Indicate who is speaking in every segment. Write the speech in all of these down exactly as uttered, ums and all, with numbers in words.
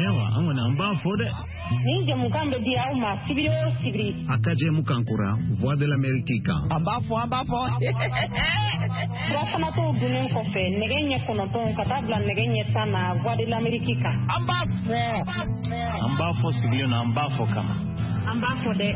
Speaker 1: Ewa, angona amba fode.
Speaker 2: Ni jamukan be di au ma sibiri o sibiri.
Speaker 1: Akaje mukankura, voix de l'Amérique.
Speaker 3: Amba fo, amba fo.
Speaker 2: Rafana to dunen ko fe, negenye kono ton katabla negenye sana voix de l'Amérique.
Speaker 3: Amba fo.
Speaker 1: Amba fo sibiri na amba fo kama.
Speaker 2: Amba fode.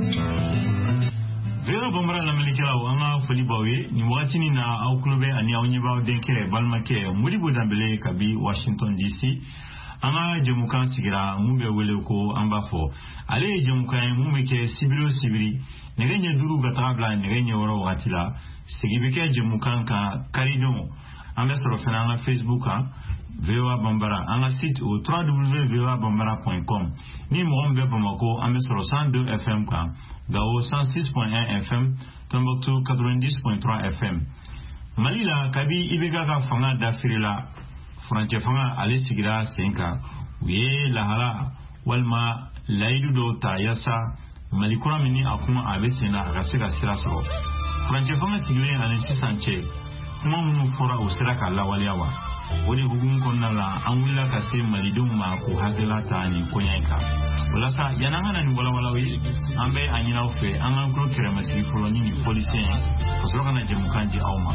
Speaker 4: Vera Bambara na Melikela wanga foli bawe ni wakati ni na au klube ani au nyeba denkere balmake muri bodambele kabi Washington D C anga jemukan sigira mumbe wele ko ambafo ale jemukan mumeke sibiro sibiri negenye duru gatabla negenye woro wakati la sigibeke jemukan ka karidon ambe soro fena na Facebook ha Vewa Bambara anga site au w w w point vewa bambara point com ni mwombe Bamako ambe soro cent deux F M ka Gao cent six point un F M Tombouctou quatre-vingt-dix point trois F M Malila kabi ibega ka fanga dafirila Franche fanga ale sigira senka uye lahala walma laidu do ta yasa malikura mini akuma abesena agasega siraso Franche fanga sigile ane sisanche kuma munu fora usiraka lawaliawa wodi hugun konna la anwilla kase malidum ma ko hagela tani konyanka walasa yananga ni wala wala wi ambe anyina ofe anga kro kere masi foloni ni policien osroka na jemukanji auma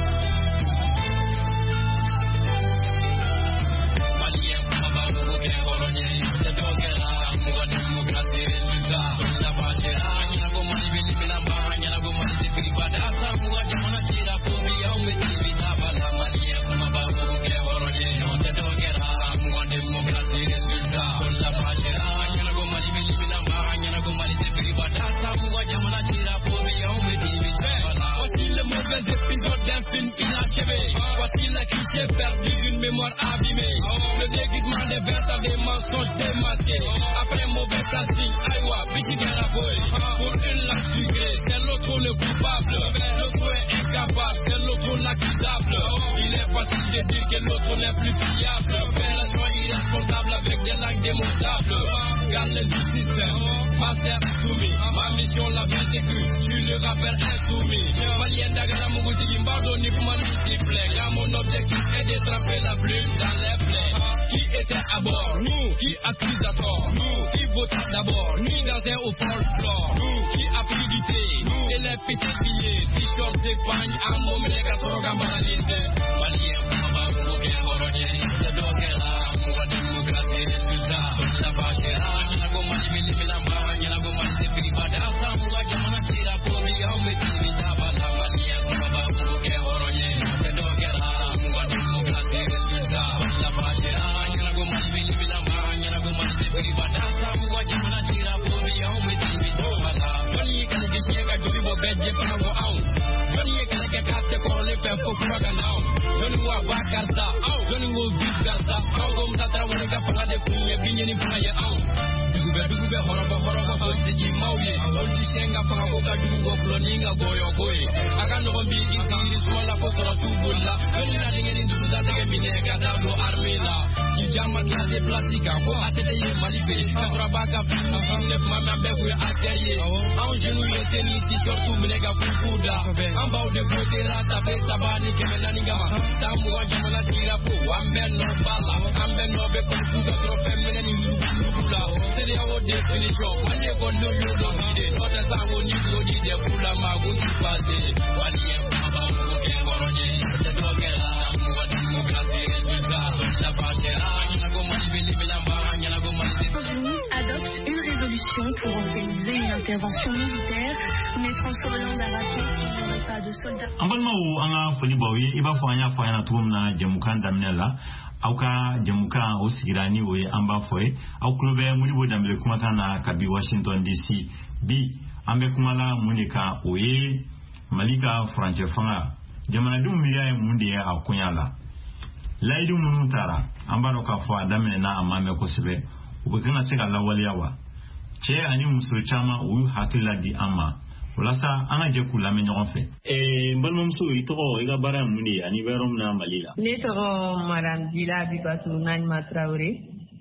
Speaker 5: Voici la cliché perdue d'une mémoire abîmée. Le déguisement des bêtes des mensonges démasqués. Après mauvais casting, aïwa, bichigara boy. Pour une langue sucrée, c'est l'autre le coupable. L'autre est incapable, c'est l'autre l'accusable. Il est facile de dire que l'autre n'est plus fiable. Opération irresponsable avec des langues démontables. Garde le système, master soumis. Ma mission l'a bien sécu, tu le rappelles insoumis. Malien d'Agara Mougouti Gimbardo, ni pour ma multiplaie. Car mon objectif est d'attraper la plume dans les plaies. Qui était à bord? Nous. Qui accuse à tort? Nous. Qui vote d'abord? Nous dans un au folklore. Nous. Qui a pris du thé? Nous. Et les petits billets. T-shirt d'épargne à mon méga programme. Malien, Baba, Mouké, Horodé. Le Dokela, Moura démocratie, résultat. La Bachera, Yanago Mali, Milamba, Yanago Mali, Privada, Samoua, Jamana, Tira, Pomi, Hometi, Vitaba, la Malien, Baba, Mouké, Horodé. Le Dokela, Moura démocratie, résultat. La Bachera, Yanago Mali, Milamba, Yanago Mali, Privada, Samoua, Jamana, Tira, Pomi, Hometi, Vitaba, la Johnny, Kanakisheka, Jubibo, Bedje, Panago, Out. Johnny, Kanakaka, Kole, Pempo, Kuraganao. Johnny, Wakasa, Johnny, Wubikasa, Kogom, Tatra, Wanaka, Panga, Punya, Bini, Paya, Out. Dugube, Dugube, Horoba, Horoba, Bojiji, Maui, Otishenga, Pangaboka, Dugo, Cloninga, Goyo, Goy. Agano, Bigi, Smola, Kosora, Tubula, Venina, Lingin, Duza, Minega, Dado, Armila. Kijama, Kade, Plastica, Atelier, Malibe, Katrabaka, Pina, Mama, Bevu, Atelier. Angelo, Tennis, surtout, Minega, Kukuda. Ambao de Bote, Rata, Tabani, Kemenanigama. Samoa, Jamana, Tirapo, Amben, Nobala, Amben, Nobe, Kukuda, Tropemini, Lula. C'est les hauts définitions. Walié, Gondo, Yodo, Vide. Notre sang, Nico, Dide, Pula, Mago, Tupade. Walié, Baba, Mouké, Horodé. Le Dokela, Moura démocratie, résultat. La Bachera, Yanago Mali, Milamba, Yanago Mali.
Speaker 6: Les États-Unis adoptent une résolution pour organiser une intervention militaire, mais François Hollande a rappelé qu'il n'y aurait pas de soldats.
Speaker 4: Ambalma ou anga foli bawe iba fanya fanya tumna jemukan damnela auka jemukan osigirani we amba foe au klube muri bodambe kuma kana kabi Washington D C bi ambe kumala munika oye malika franche fanga jamana dum miliya munde ya akunyala laidu munutara ambaro ka fo adamene na amame ko sibe ubekana sega lawaliyawa che ani muso chama u hakila di ama Olasa anga je kula me ɲɔgɔn fɛ. Eh balimamuso i tɔgɔ i ka baara mun de ani bɛ yɔrɔ min na Mali la.
Speaker 7: Ne tɔgɔ Madame Dila Bibatu Nanima Traoré.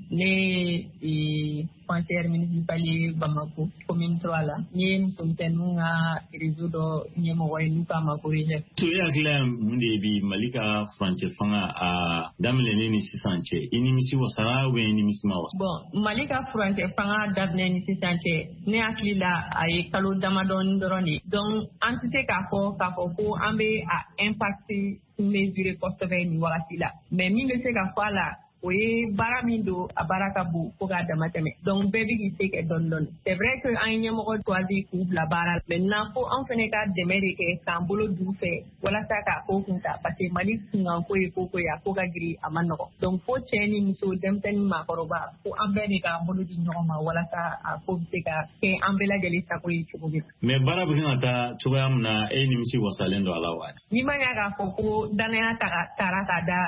Speaker 7: ne conseiller municipal Bamako commune trois la ni musomisɛnninw ka réseau dɔ ɲɛmɔgɔ ye n'u k'a ma ko reject.
Speaker 4: To e hakilila mun de bi Mali ka furancɛ fanga a daminɛlen ni sisan cɛ i nimisi wasara ou i nimisi ma wasa?
Speaker 7: Bon Mali ka furancɛ fanga daminɛ ni sisan cɛ ne hakili la a ye kalo damadɔni dɔrɔn de donc an tɛ se k'a fɔ k'a fɔ ko an bɛ a impact mesurer kosɛbɛ nin wagati la mais min bɛ se ka fɔ a la o ye baara min don a baara ka bon fo k'a dama tɛmɛ donc bɛɛ bɛ k'i se kɛ dɔɔni dɔɔni c'est vrai que an ye ɲɛmɔgɔ choisi k'u bila baara la maintenant fo an fɛnɛ ka dɛmɛ de kɛ k'an bolo d'u fɛ walasa k'a ko kun ta parce que Mali kunkanko ye ko ko ye a ko ka girin a ma nɔgɔn donc fo cɛ ni muso denmisɛnnin maakɔrɔba fo an bɛɛ de k'an bolo di ɲɔgɔn ma walasa a ko bɛ se ka kɛ an bɛɛ lajɛlen sago ye cogo min.
Speaker 4: Mais baara bɛ kan ka taa cogoya min na e nimisi wasalen don a la wa?
Speaker 7: N'i ma ɲa k'a fɔ ko danaya taara ka da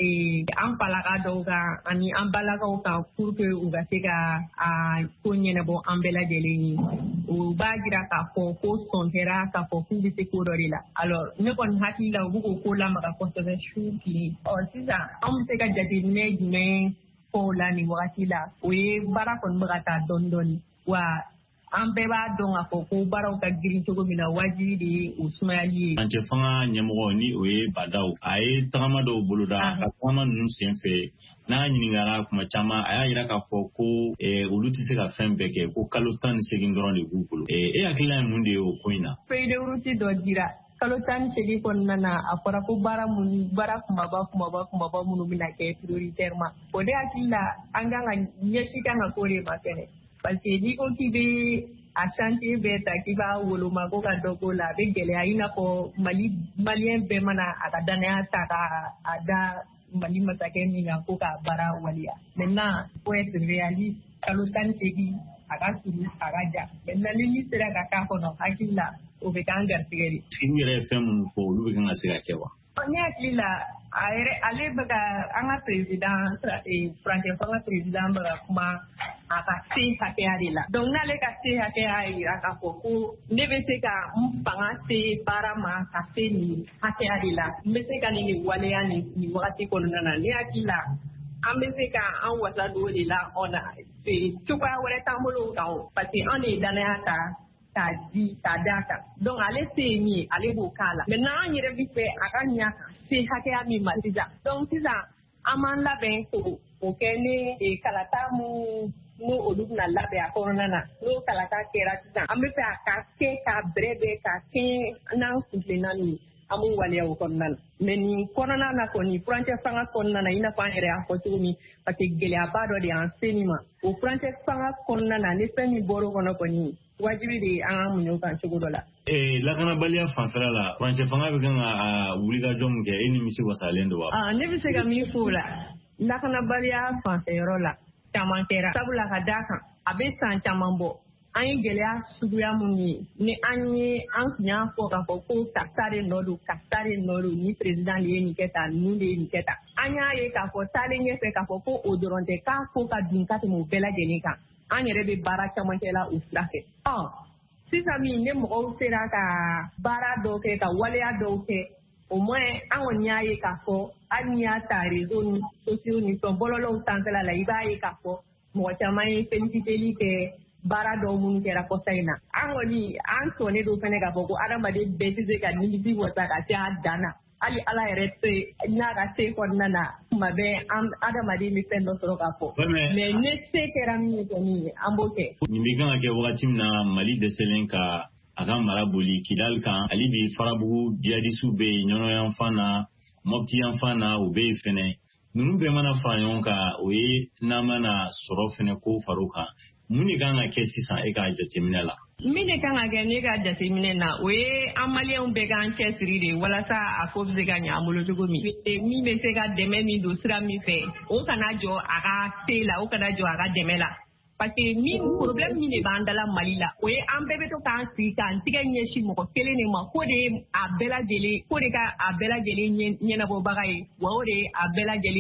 Speaker 7: an falaka dɔw kan ani an balakaw kan pour que u ka se ka a ko ɲɛnabɔ an bɛɛ lajɛlen ye o b'a jira k'a fɔ ko sɔn kɛra k'a fɔ k'u bɛ se ko dɔ de la alors ne kɔni hakili la u b'u k'o ko lamaga kosɛbɛ su tile ɔ sisan an bɛ se ka jateminɛ jumɛn fɔ o la nin wagati la o ye baara kɔni bɛ ka taa dɔɔni dɔɔni wa an bɛɛ b'a dɔn k'a fɔ ko baaraw ka girin cogo min na wajibi de ye o sumayali ye.
Speaker 4: Furancɛ fanga ɲɛmɔgɔ ni o ye Badaw a ye tagama dɔw boloda ka tagama ninnu sen fɛ n'a ɲininkara kuma caman a y'a jira k'a fɔ ko olu tɛ se ka fɛn bɛɛ kɛ ko kalo tan ni segin dɔrɔn de b'u bolo e hakilila ye mun de ye o ko in na?
Speaker 7: feuille de route dɔ dira kalo tan ni segin kɔnɔna na a fɔra ko baara minnu baara kumaba kumaba kumaba minnu bɛna kɛ prioritairement o de hakili la an kan ka ɲɛsi kan ka k'o de ma fɛnɛ. Parce que n'i ko k'i bɛ a chantier bɛɛ ta k'i b'a woloma ko ka dɔ k'o la a bɛ gɛlɛya i n'a fɔ Mali maliyɛn bɛɛ mana a ka danaya ta ka a da Mali masakɛ min kan ko k'a baara waliya. Maintenant faut être réaliste kalo tan ni segin a ka suru a ka ja maintenant ni min sera ka k'a kɔnɔ hakili la o bɛ k'an garisɛgɛ de.
Speaker 4: Sigi yɛrɛ ye fɛn minnu fɔ olu bɛ kan ka se ka kɛ wa?
Speaker 7: Ne hakili la a yɛrɛ ale bɛ ka an ka président furancɛ fanga président bɛ ka kuma a ka se hakɛya de la donc n'ale ka se hakɛya yira k'a fɔ ko ne bɛ se ka n fanga se baara ma ka se nin hakɛya de la n bɛ se ka nin de waleya nin nin wagati kɔnɔna na ne hakili la an bɛ se ka an wasa don o de la o la cogoya wɛrɛ t'an bolo kan o parce que an de ye danaya ta k'a di k'a d'a kan donc ale se ye min ye ale b'o k'a la maintenant an yɛrɛ bɛ fɛ a ka ɲa kan se hakɛya min ma sisan donc sisan an m'an labɛn k'o o kɛ ni kalata mun n'o olu bɛna labɛn a kɔnɔna na n'o kalata kɛra sisan an bɛ fɛ a ka kɛ k'a bɛrɛbɛn k'a kɛ n'an kuntilenna nin an b'u waleya o kɔnɔna na mais nin kɔnɔna na kɔni furancɛ fanga kɔnɔna na i n'a fɔ an yɛrɛ y'a fɔ cogo min parce que gɛlɛyaba dɔ de y'an se nin ma o furancɛ fanga kɔnɔna na ni fɛn min bɔra o kɔnɔ kɔni wajibi de an ka muɲu kan cogo dɔ la.
Speaker 4: Ee lakanabaliya fanfɛla la furancɛ fanga bɛ kan ka wulikajɔ min kɛ e nimisi wasalen don wa?
Speaker 7: Ah ne bɛ se ka min fɔ o la lakanabaliya fanfɛyɔrɔ la caman kɛra sabula ka d'a kan a bɛ san caman bɔ an ye gɛlɛya suguya minnu ye ni an ye an tun y'a fɔ k'a fɔ ko karisa de nɔ don karisa de nɔ don ni président de ye nin kɛ tan ninnu de ye nin kɛ tan an y'a ye k'a fɔ taalen ɲɛfɛ k'a fɔ ko o dɔrɔn tɛ k'a ko ka dun ka tɛmɛ o bɛɛ lajɛlen kan an yɛrɛ bɛ baara caman kɛ la o sira fɛ ɔ sisan min ne mɔgɔw sera ka baara dɔw kɛ ka waleya dɔw kɛ au moins an kɔni y'a ye k'a fɔ hali n'i y'a ta réseau ni sociaux ni fɛn bɔlɔlɔw sanfɛla la i b'a ye k'a fɔ mɔgɔ caman ye féliciteli kɛ baara dɔw minnu kɛra kɔsa in na an kɔni an sɔnnen don fɛnɛ k'a fɔ ko adamaden bɛɛ tɛ se ka nimisi wasa ka se a dan na hali ala yɛrɛ se n'a ka se kɔnɔna na tuma bɛɛ adamaden bɛ fɛn dɔ sɔrɔ k'a fɔ mais ne se kɛra min ye kɔni an b'o kɛ.
Speaker 4: Nin bɛ kan ka kɛ wagati min na Mali dɛsɛlen ka a ka mara boli Kidali kan hali bi Farabugu jihadisiw bɛ yen Ɲɔnɔ yanfan na Mopti yanfan na o bɛ yen fɛnɛ ninnu bɛɛ mana fara ɲɔgɔn kan o ye n'an mana sɔrɔ fɛnɛ ko far'o kan mun de kan ka kɛ sisan e ka jateminɛ la?
Speaker 7: Min de kan ka kɛ ne ka jateminɛ na o ye an maliyɛnw bɛɛ k'an cɛsiri de walasa a ko bɛ se ka ɲɛ an bolo cogo min min bɛ se ka dɛmɛ min don sira min fɛ o kana jɔ a ka se la o kana jɔ a ka dɛmɛ la parce que min problème min de b'an dala Mali la o ye an bɛɛ bɛ to k'an sigi k'an tigɛ ɲɛsin mɔgɔ kelen de ma ko de ye a bɛɛ lajɛlen ko de ka a bɛɛ lajɛlen ɲɛnabɔbaga ye wa o de ye a bɛɛ lajɛlen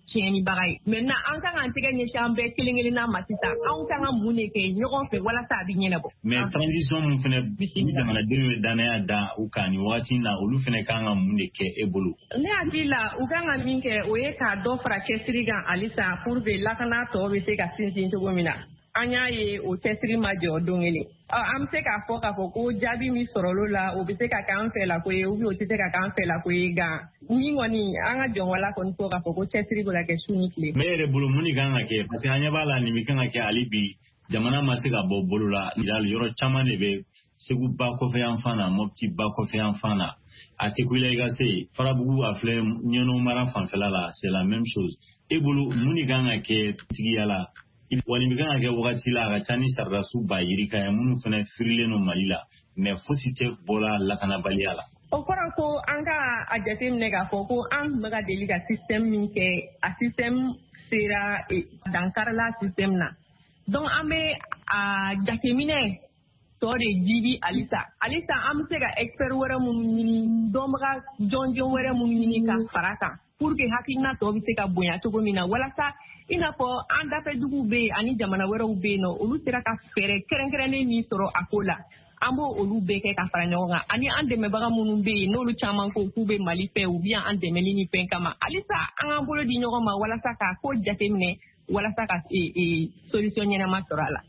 Speaker 7: tiɲɛni baga ye maintenant an kan k'an tɛgɛ ɲɛsin an bɛɛ kelen kelenna ma sisan anw kan ka mun de kɛ ɲɔgɔn fɛ walasa a bɛ ɲɛnabɔ
Speaker 4: mais transition mun fɛnɛ ni jamanadenw ye danaya da u kan ni waati na olu fɛnɛ kan ka mun de kɛ e bolo
Speaker 7: ne hakili la u kan ka min kɛ o ye ka dɔ fara cɛsiri kan halisa pour que lakana tɔ bɛ se ka sinsin cogo min na an y'a ye o cɛsiri ma jɔ don kelen an bɛ se k'a fɔ k'a fɔ ko jaabi min sɔrɔlo la o bɛ se ka kɛ an fɛ la ko ye ou bien o tɛ se ka kɛ an fɛ la ko ye nka min kɔni an ka jɔnwala kɔni fɔ k'a fɔ ko cɛsiri bɛ ka kɛ su ni tile.
Speaker 4: mais e yɛrɛ bolo mun de kan ka kɛ parce que an ɲɛ b'a la nin bɛ kan ka kɛ hali bi jamana ma se ka bɔ bolo la yɔrɔ caman de bɛ Segu ba kɔfɛ yan fan na Mopti ba kɔfɛ yan fan na a tɛ kuyila i ka se Farabugu a filɛ Ɲɛnɔ mara fanfɛla la c'est la même chose e bolo mun de kan ka kɛ tigiya la wali bɛ kan ka kɛ wagati la a ka ca ni saridasu ba yirika ye minnu fana firilen don Mali la mais fosi tɛ bɔla lakanabaliya la.
Speaker 7: O kɔrɔ ko an ka a jateminɛ k'a fɔ ko an tun bɛ ka deli ka système min kɛ a système sera dankarila système na donc an bɛ a jateminɛ tɔ de jibi halisa halisa an bɛ se ka expert wɛrɛ minnu ɲini dɔnbaga jɔnjɔn wɛrɛ minnu ɲini ka fara kan pour que hakilina tɔ bɛ se ka bonya cogo min na walasa i n'a fɔ an dafɛduguw bɛ yen ani jamana wɛrɛw bɛ yen nɔ olu sera ka fɛɛrɛ kɛrɛnkɛrɛnnen min sɔrɔ a ko la an b'o olu bɛɛ kɛ ka fara ɲɔgɔn kan ani an dɛmɛbaga minnu bɛ yen n'olu caman ko k'u bɛ Mali fɛ u bɛ an dɛmɛli ni fɛn kama halisa an k'an bolo di ɲɔgɔn ma walasa ka ko jateminɛ walasa ka solution ɲɛnama sɔrɔ a la.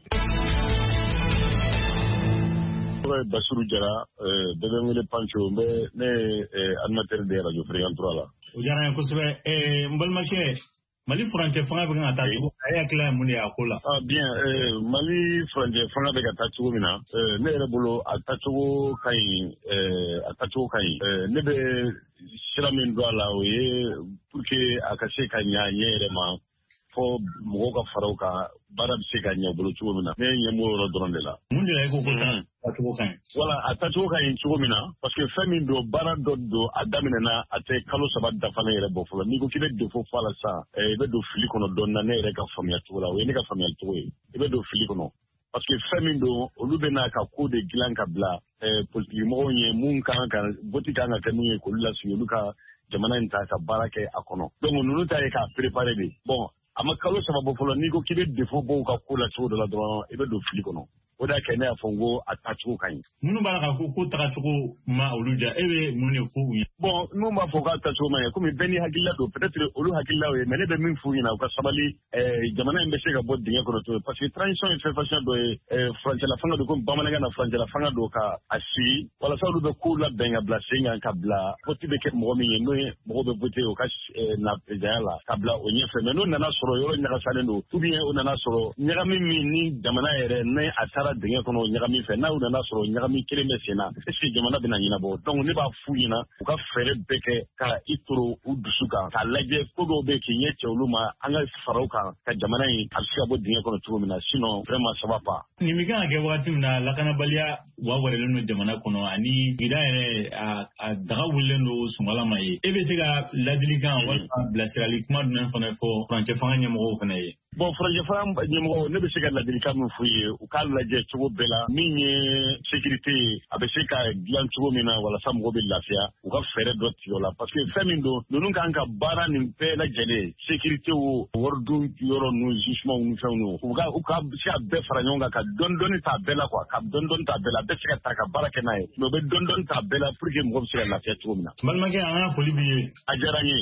Speaker 8: Bassirou Diarra bɛɛ bɛ wele Pancho ne ye animateur de radio Fréquence trois la.
Speaker 4: O diyara n ye kosɛbɛ n balimakɛ Mali furancɛ fanga bɛ kan ka taa cogo a ye hakili ye mun de y'a ko la.
Speaker 8: Ah bien Mali furancɛ fanga bɛ ka taa cogo min na ne yɛrɛ bolo a taacogo ka ɲi a taacogo ka ɲi ne bɛ sira min don a la o ye pour que a ka se ka ɲa ɲɛ yɛrɛ ma fɔ mɔgɔw ka faraw kan baara bɛ se ka ɲɛ bolo cogo min na ne ye ɲɛmɔgɔ yɔrɔ dɔrɔn de la.
Speaker 4: Mun de la e ko ko taacogo ka ɲi.
Speaker 8: Voilà a taacogo ka ɲi cogo min na parce que fɛn min don baara dɔ don a daminɛna a tɛ kalo saba dafalen yɛrɛ bɔ fɔlɔ n'i ko k'i bɛ défaut fɔ a la sisan i bɛ don fili kɔnɔ dɔɔnin na ne yɛrɛ ka faamuya cogo la o ye ne ka faamuyali cogo ye i bɛ don fili kɔnɔ parce que fɛn min don olu bɛ n'a ka ko de dilan ka bila politique mɔgɔw ye mun kan ka vote kan ka kɛ min ye k'olu lasigi olu ka jamana in ta ka baara kɛ a kɔnɔ donc ninnu ta ye k'a préparer de bon a ma kalo saba bɔ fɔlɔ n'i ko k'i bɛ défaut bɔ u ka ko la cogo dɔ la dɔrɔn i bɛ don fili kɔnɔ o de y'a kɛ ne y'a fɔ n ko a taacogo ka ɲi.
Speaker 4: Minnu b'a la ka ko ko tagacogo ma olu ja e bɛ mun de fɔ u ye.
Speaker 8: bon n'u b'a fɔ k'a taacogo ma ɲɛ komi bɛɛ ni hakilila don peut-être olu hakililaw ye mais ne bɛ min f'u ɲɛna u ka sabali jamana in bɛ se ka bɔ dingɛ kɔnɔ cogo parce que transition ye fɛn fasiya dɔ ye furancɛla fanga don komi bamanankan na furancɛla fanga don ka a sigi walasa olu bɛ kow labɛn ka bila sen kan ka bila vote bɛ kɛ mɔgɔ min ye n'o ye mɔgɔw bɛ vote o ka na présidenya la ka bila o ɲɛfɛ mais n'o nana sɔrɔ yɔrɔ ɲagasalen don ou bien o nana sɔrɔ ɲagami min ni jamana yɛrɛ ni a taara dingɛ kɔnɔ ɲagami fɛ n'aw nana sɔrɔ ɲagami kelen bɛ sen na est ce que jamana bɛna ɲɛnabɔ donc ne b'a f'u ɲɛna u ka fɛɛrɛ bɛɛ kɛ ka i toro u dusu kan k'a lajɛ ko dɔw bɛ k'i ɲɛ cɛ olu ma an ka faraw kan ka jamana in a bɛ se ka bɔ dingɛ kɔnɔ cogo min na sinon vraiment ça va pas.
Speaker 4: Nin bɛ kan ka kɛ wagati min na lakanabaliya wawalelen don jamana kɔnɔ ani sigida yɛrɛ a daga wulilen don sungalama ye e bɛ se ka ladilikan walima bilasirali kuma jumɛn fana fɔ furancɛ fanga ɲɛmɔgɔw fana ye.
Speaker 8: bon furancɛ fanga ɲɛmɔgɔw ne bɛ se ka ladilikan min f'u ye u k'a lajɛ cogo bɛɛ la min ye sécurité ye a bɛ se ka dilan cogo min na walasa mɔgɔw bɛ lafiya u ka fɛɛrɛ dɔ tigɛ o la parce que fɛn min don ninnu kan ka baara nin bɛɛ lajɛlen sécurité o waridun yɔrɔ ninnu jugement ni fɛnw ninnu u ka u ka se ka bɛɛ fara ɲɔgɔn kan ka dɔɔni dɔɔni ta bɛɛ la quoi ka dɔɔni dɔɔni ta bɛɛ la bɛɛ se ka ta ka baara kɛ n'a ye mais u bɛ dɔɔni dɔɔni ta bɛɛ la pour que mɔgɔw bɛ se ka lafiya cogo min na.
Speaker 4: balimakɛ an ka foli b'i ye.
Speaker 8: a diyara n ye.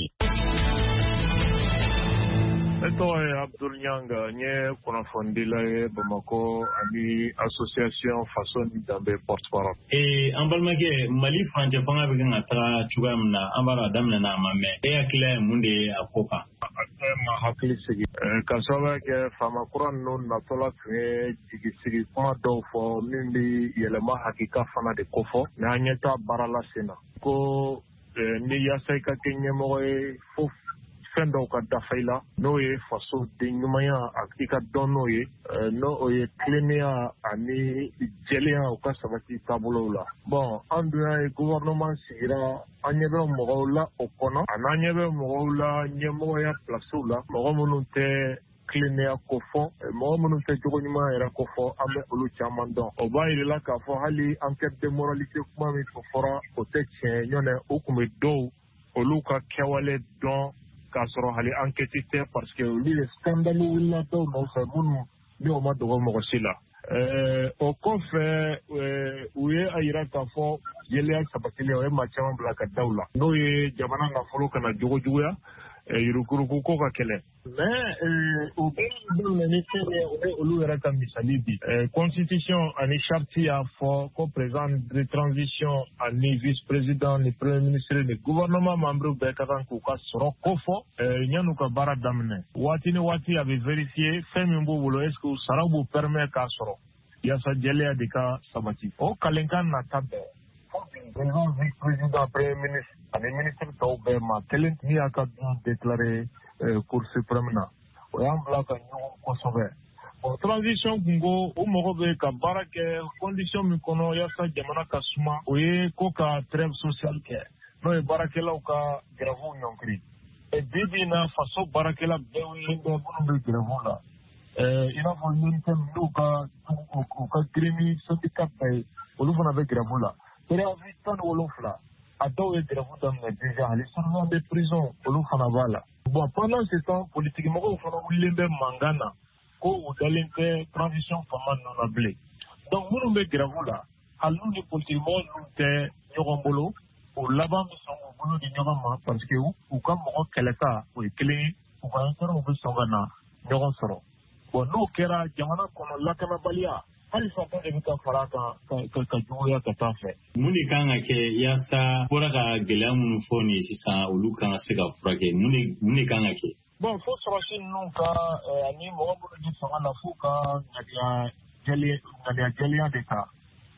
Speaker 9: Ne tɔgɔ ye Abdul Nyanga n ye kunnafonidila ye Bamakɔ ani association faso ni danbe porte-parole.
Speaker 4: ee an balimakɛ Mali furancɛ fanga bɛ kan ka taga cogoya min na an b'a dɔn a daminɛna a ma mɛn e hakili ye mun de ye a ko kan.
Speaker 9: a tɛ ma hakili sigi ka sababu kɛ faama kura ninnu natɔla tun ye jigisigi kuma dɔw fɔ min bɛ yɛlɛma hakika fana de kofɔ n'an ɲɛ taa baara la sen na ko ni yaasa i ka kɛ ɲɛmɔgɔ ye fo fɛn dɔw ka dafa i la n'o ye faso den ɲumanya i ka dɔn n'o ye n'o ye tilennenya ani jɛlenya u ka sabati taabolow la bon an dun y'a ye gouvernement sigira an ɲɛ bɛ mɔgɔw la o kɔnɔ a n'an ɲɛ bɛ mɔgɔw la ɲɛmɔgɔya pilasiw la mɔgɔ minnu tɛ tilennenya ko fɔ mɔgɔ minnu tɛ jogo ɲuman yɛrɛ ko fɔ an bɛ olu caman dɔn o b'a yirila k'a fɔ hali enquête de moralité kuma min fɔra o tɛ tiɲɛ ɲɔnɛ o tun bɛ dɔw olu ka kɛwale dɔn k'a sɔrɔ hali enquête tɛ parce que olu ye scandale wulila dɔw nɔfɛ minnu ni o ma dogo mɔgɔ si la. O kɔfɛ u ye a yira k'a fɔ jɛlenya sabatilen o ye maa caman bila ka daw la n'o ye jamana nafolo kana jogo juguya yurukuruku ko ka kɛlɛ mais o bɛɛ daminɛ ni fɛn ye o ye olu yɛrɛ ka misali bi constitution ani charte y'a fɔ ko président de transition ani vice président ni premier ministre ni gouvernement membre bɛɛ ka kan k'u ka sɔrɔ ko fɔ yan'u ka baara daminɛ waati ni waati a bɛ vérifier fɛn min b'u bolo est ce que u sara b'u permet k'a sɔrɔ yaasa jɛlenya de ka sabati o kalenkan nata bɛɛ président vice président premier ministre ani ministre tɔw bɛɛ ma kelen min y'a ka dun déclaré cour suprême na o y'an bila ka ɲɔgɔn kosɛbɛ bon transition kun ko o mɔgɔ bɛ ka baara kɛ condition min kɔnɔ yaasa jamana ka suma o ye ko ka trêve sociale kɛ n'o ye baarakɛlaw ka grève ɲɔnkiri bi bi in na faso baarakɛla bɛɛ wililen bɛ minnu bɛ grève la i n'a fɔ UNICEF n'u ka u ka gremi syndicat bɛɛ olu fana bɛ grève la préavis tan ni wolonfila a dɔw ye grève daminɛ déjà hali surveillant de prison olu fana b'a la bon pendant ce temps politique mɔgɔw fana wulilen bɛ mankan na ko u dalen tɛ transition fanga ninnu na bilen donc minnu bɛ grève la hali n'u ni politique mɔgɔ ninnu tɛ ɲɔgɔn bolo o laban bɛ sɔn k'u bolo di ɲɔgɔn ma parce que u ka mɔgɔ kɛlɛta o ye kelen ye u ka intérêt bɛ sɔn ka na ɲɔgɔn sɔrɔ bon n'o kɛra jamana kɔnɔ lakanabaliya hali sa de bɛ ka fara kan ka juguya ka taa fɛ.
Speaker 4: Mun de kan ka kɛ yaasa bɔra ka gɛlɛya minnu fɔ nin sisan olu kan ka se ka furakɛ mun de kan ka kɛ.
Speaker 9: Bon fo sɔrɔsi ninnu ka ani mɔgɔ minnu ni fanga na f'u ka ŋaniya jɛlenya de ta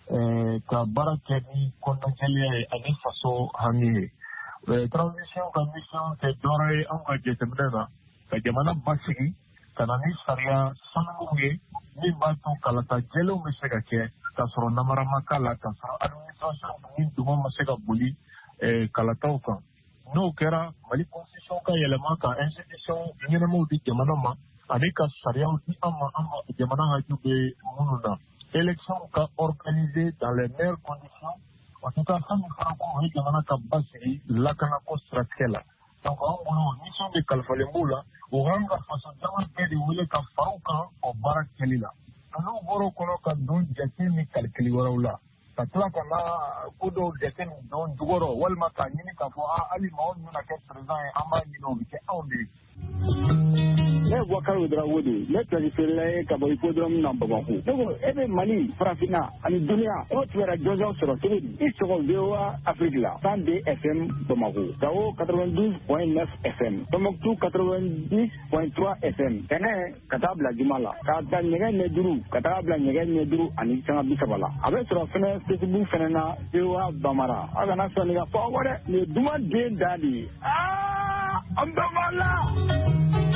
Speaker 9: ka baara kɛ ni kɔnɔjɛlenya ye ani faso hami ye. Transition ka mission tɛ dɔwɛrɛ ye anw ka jateminɛ na ka jamana basigi ka na ni sariya sanuw ye min b'a to kalata jɛlenw bɛ se ka kɛ k'a sɔrɔ namara ma k'a la k'a sɔrɔ administration ni duma ma se ka boli kalataw kan n'o kɛra Mali constitution ka yɛlɛma ka institution ɲɛnamaw di jamana ma ani ka sariyaw di an ma an ma jamana hakili bɛ minnu na élection ka organiser dans les meilleures conditions en tout cas fɛn min fana ko o ye jamana ka basigi lakanako siratigɛ la donc an bolo mission de kalifalen b'u la o kan ka faso jama bɛɛ de wele ka fara u kan o baara kɛli la n'u bɔra o kɔnɔ ka don jate ni kalikili wɛrɛw la ka tila ka na ko dɔw jate ni don jugɔrɔ walima k'a ɲini k'a fɔ hali maa min bɛna kɛ président ye an b'a ɲini o bɛ kɛ anw de ye.
Speaker 10: Ne ye Boubacar Ouedraogo de ye ne tɛgɛ feerela ye ka bɔ hippodrome na Bamako ne ko e bɛ Mali farafinna ani duniya e tun bɛ jɔnjɔn sɔrɔ cogo di i sɔgɔ V O A Afrique la cent deux F M Bamako Gao quatre-vingt-douze point neuf F M Tombouctou quatre-vingt-dix point trois F M Tɛnɛ ka taa bila Juma la ka taa ɲɛgɛn ɲɛ duuru ka taa bila ɲɛgɛn ɲɛ duuru ani sanga bi saba la a bɛ sɔrɔ fɛnɛ Facebook fɛnɛ na V O A Bamara a kana sɔnni ka fɔ aw dɛ nin ye duman den da de ye aa an bɛɛ b'a la.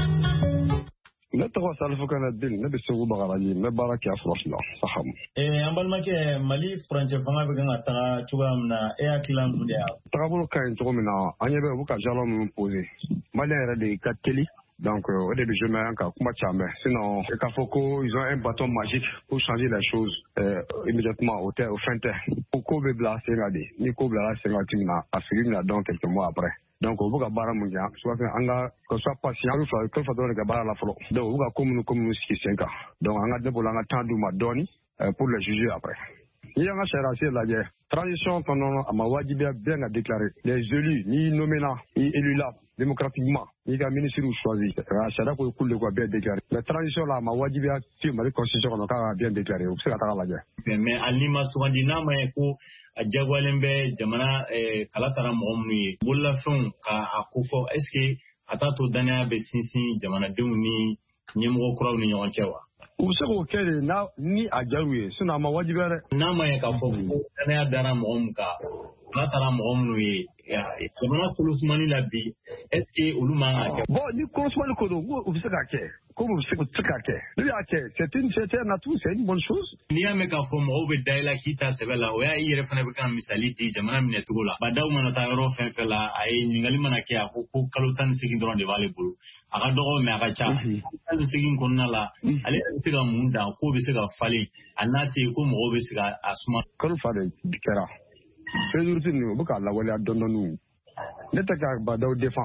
Speaker 11: Ne tɔgɔ Salifu Kanadin ne bɛ Segu Bagaraji n bɛ baara kɛ Afros la Saham.
Speaker 1: An balimakɛ Mali furancɛ fanga bɛ kan ka taga cogoya min na e hakili mun de y'a.
Speaker 11: Tagabolo ka ɲi cogo min na an ɲɛ bɛ u ka jalon minnu posé Malien yɛrɛ de ka teli donc o de bɛ jouer an ka kuma caman sinon k'a fɔ ko ils ont un bâton magique pour changer les choses immédiatement o tɛ o fɛn tɛ ko ko bɛ bila sen kan de ni ko bilala sen kan tuma min na a sigi bɛna dɔn quelques mois après. Donc o bɛ ka baara mun kɛ soit an ka que soit patient an bɛ fɛ ko fa dɔrɔn de ka baara la fɔlɔ donc u bɛ ka ko minnu ko minnu sigi sen kan donc an ka débolo an ka temps d'u ma dɔɔni pour les juger après. N'i y'an ka sariya sen lajɛ transition kɔnɔ a ma wajibiya bɛɛ ka déclarer les élus n'i nommé la i élu la démocratiquement n'i ka ministre choisi a sariya ko k'olu de ka bɛɛ déclarer mais transition la a ma wajibiya ci Mali constitution kɔnɔ k'a ka bien déclarer u bɛ se ka taga lajɛ.
Speaker 1: Mais hali n'i ma sugandi n'a ma ye ko a jagoyalen bɛ jamana kala taara mɔgɔ minnu ye bololafɛnw k'a ko fɔ est ce que a t'a to danaya bɛ sinsin jamanadenw ni ɲɛmɔgɔ kuraw ni ɲɔgɔn cɛ wa.
Speaker 11: U bɛ se k'o kɛ de n'a ni a diyar'u ye sinon a ma wajibiya dɛ.
Speaker 1: N'a ma ye k'a fɔ ko danaya dara mɔgɔ min kan kala taara mɔgɔ minnu ye jamana kolosumani la bi est ce que olu man ka kɛ.
Speaker 11: Bon ni kolosumani ko don u bɛ se k'a kɛ comme u bɛ se k'a kɛ n'u y'a kɛ c'est une c'est un atout c'est une bonne chose.
Speaker 1: N'i y'a mɛn k'a fɔ mɔgɔw bɛ da i la k'i ta sɛbɛ la o y'a i yɛrɛ fana bɛ ka misali di jamana minɛcogo la badaw mana taa yɔrɔ fɛn fɛn la a ye ɲininkali mana kɛ a ko ko kalo tan ni seegin dɔrɔn de b'ale bolo a ka dɔgɔ mɛ a ka ca tan ni seegin kɔnɔna la ale bɛ se ka mun dan k'o bɛ se ka falen a n'a tɛ yen ko mɔgɔw bɛ se ka a suma.
Speaker 11: Kalo fa de kɛra sécurité ninnu u bɛ k'a lawaleya dɔɔnin dɔɔnin ne tɛ ka badaw défend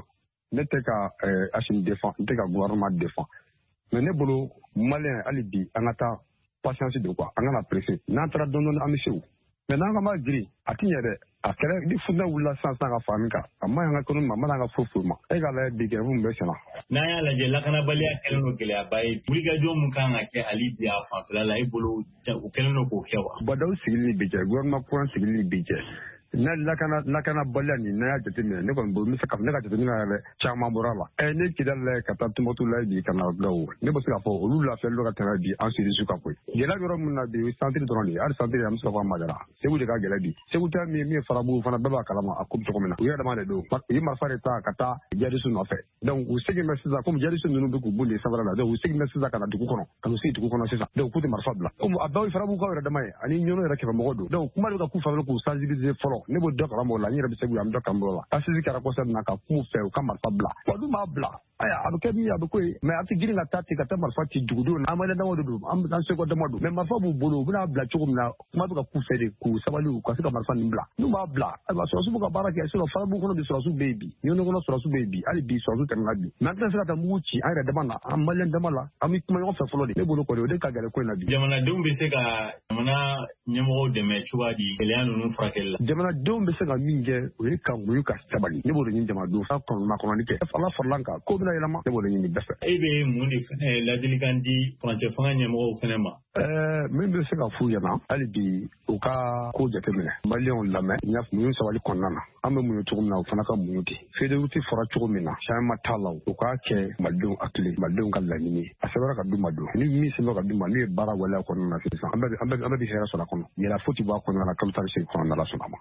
Speaker 11: ne tɛ ka Assimi défend n tɛ ka gouvernement défend mais ne bolo malien hali bi an ka taa patience de quoi an kana pressé n'an taara dɔɔni dɔɔni an bɛ se o mais n'an ka ma giri a ti ɲɛ dɛ a kɛra ni funɛ wulila sisan sisan ka fara min kan a ma ɲi an ka économie ma a ma n'an ka foyi foyi ma e k'a lajɛ bi grève min bɛ sen na.
Speaker 1: N'an y'a lajɛ lakanabaliya kɛlen don gɛlɛyaba ye wulikajɔ min kan ka kɛ hali bi a fanfɛla la e bolo u kɛlen don k'o kɛ wa.
Speaker 11: Badawu sigili bi kɛ gouvernement kura sigili bi kɛ n'a lakana lakana baliya nin n'a y'a jateminɛ ne kɔni bolo n bɛ se ka ne ka jateminɛ yɛrɛ caman bɔra la ɛ ne Kidali la ka taa Tombouctou la bi ka na Gawo ne bɛ se k'a fɔ olu lafiyalen don ka tɛmɛ bi an Sudisi kan koyi gɛlɛya yɔrɔ min na bi o ye centre dɔrɔn de ye hali centre an bɛ se ka fɔ a magara Segu de ka gɛlɛ bi Segu ta min min fara b'u fana bɛɛ b'a kalama a ko bɛ cogo min na u yɛrɛ dama de don u ye marifa de ta ka taa jadisu nɔfɛ donc u segin bɛ sisan komi jadisu ninnu bɛ k'u boli sanfɛla la donc u segin bɛ sisan ka na dugu kɔnɔ ka n'u sigi dugu kɔnɔ sisan donc k'u tɛ marifa bila komi a bɛɛ fara b'u ka yɛrɛ dama ye ani ɲɔnɔ yɛrɛ kɛmɛ mɔgɔ don donc kuma de bɛ ka k'u fɛ k'u sensibiliser fɔlɔ ne b'o dɔ kalama la n yɛrɛ bɛ se k'u an bɛ kan bɔ la asisi kɛra kɔsɛbɛ na ka kuma fɛ u ka marifa bila wa dun b'a bila aya a bɛ kɛ min a bɛ ko ye mais a tɛ girin ka taa ten ka taa marifa ci dugudenw na amadu dama de don an bɛ seko dama don mais marifa b'u bolo u bɛna bila cogo min na kuma bɛ ka k'u fɛ de k'u sabali u ka se ka marifa nin bila n'u b'a bila ayiwa sɔrɔsiw bɛ ka baara kɛ sinon farabu kɔnɔ bi sɔrɔsiw bɛ yen bi ɲɔnɔ kɔnɔ sɔrɔsiw bɛ yen bi hali bi sɔrɔsiw tɛmɛna bi mais an tɛna se ka taa mugu ci an yɛrɛ dama na an maliyɛn dama la an bɛ kuma ɲɔgɔn fɛ fɔlɔ de ne bolo kɔni o de ka gɛlɛn ko in na bi.
Speaker 1: Jamanadenw bɛ se ka jamana ɲɛmɔgɔw dɛmɛ cogoya di gɛlɛya ninnu furakɛli la.
Speaker 11: Jamanadenw bɛ se ka min kɛ o ye ka muɲu ka sabali ne b'o de ɲini jamanadenw fɛ kɔnɔna kɔnɔni kɛ ala farala kan ko bɛna yɛlɛma ne b'o de ɲini bɛɛ fɛ.
Speaker 1: E bɛ mun de fɛnɛ ladilikan di furancɛ fanga ɲɛmɔgɔw fɛnɛ ma.
Speaker 11: Ɛɛ min bɛ se ka f'u ɲɛna hali bi u ka ko jateminɛ maliyɛnw lamɛn n y'a fɔ muɲu sabali kɔnɔna na an bɛ muɲu cogo min na o fana ka muɲu ten fédéralité fɔra cogo min na changement t'a la o k'a kɛ malidenw hakili malidenw ka laɲini a sɛbɛnna ka d'u ma don ni min sɛbɛnna ka d'u ma n'u ye baara waleya kɔnɔna na sisan an bɛɛ an bɛɛ an bɛɛ bɛ hɛrɛ sɔrɔ a kɔnɔ yɛlɛ foyi tɛ bɔ a kɔnɔna na kalo tan ni seegin kɔnɔna la sɔnna ma.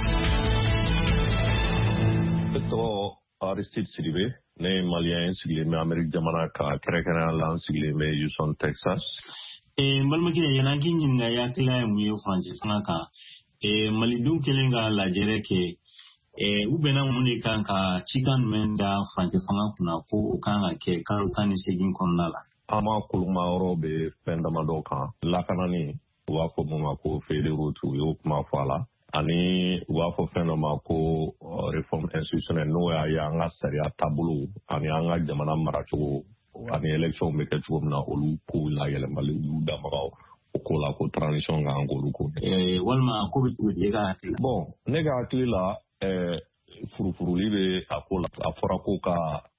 Speaker 12: Ne tɔgɔ Aristide Sidibe ne ye maliyɛn sigilen bɛ Amérique jamana ka kɛrɛnkɛrɛnnenya la n sigilen bɛ Houston Texas.
Speaker 1: N balimakɛ yan'an k'i ɲininka i hakilila ye mun ye furancɛ fanga kan malidenw kɛlen ka lajɛrɛ kɛ u bɛnna mun de kan ka cikan jumɛn da furancɛ fanga kunna ko o kan ka kɛ kalo tan ni seegin kɔnɔna la.
Speaker 12: An ma koloma yɔrɔ bɛ fɛn damadɔ kan lakanani u b'a fɔ mun ma ko fédéraux u y'o kuma fɔ a la ani u b'a fɔ fɛn dɔ ma ko réforme institutionnelle n'o y'a ye an ka sariya taabolo ani an ka jamana maracogo ani élection bɛ kɛ cogo min na olu kow layɛlɛmali olu damagaw o ko la ko transition kan k'olu ko.
Speaker 1: Walima ko bɛ cogo di e ka hakili la.
Speaker 12: Bon ne ka hakili la furufuruli bɛ a ko la a fɔra ko ka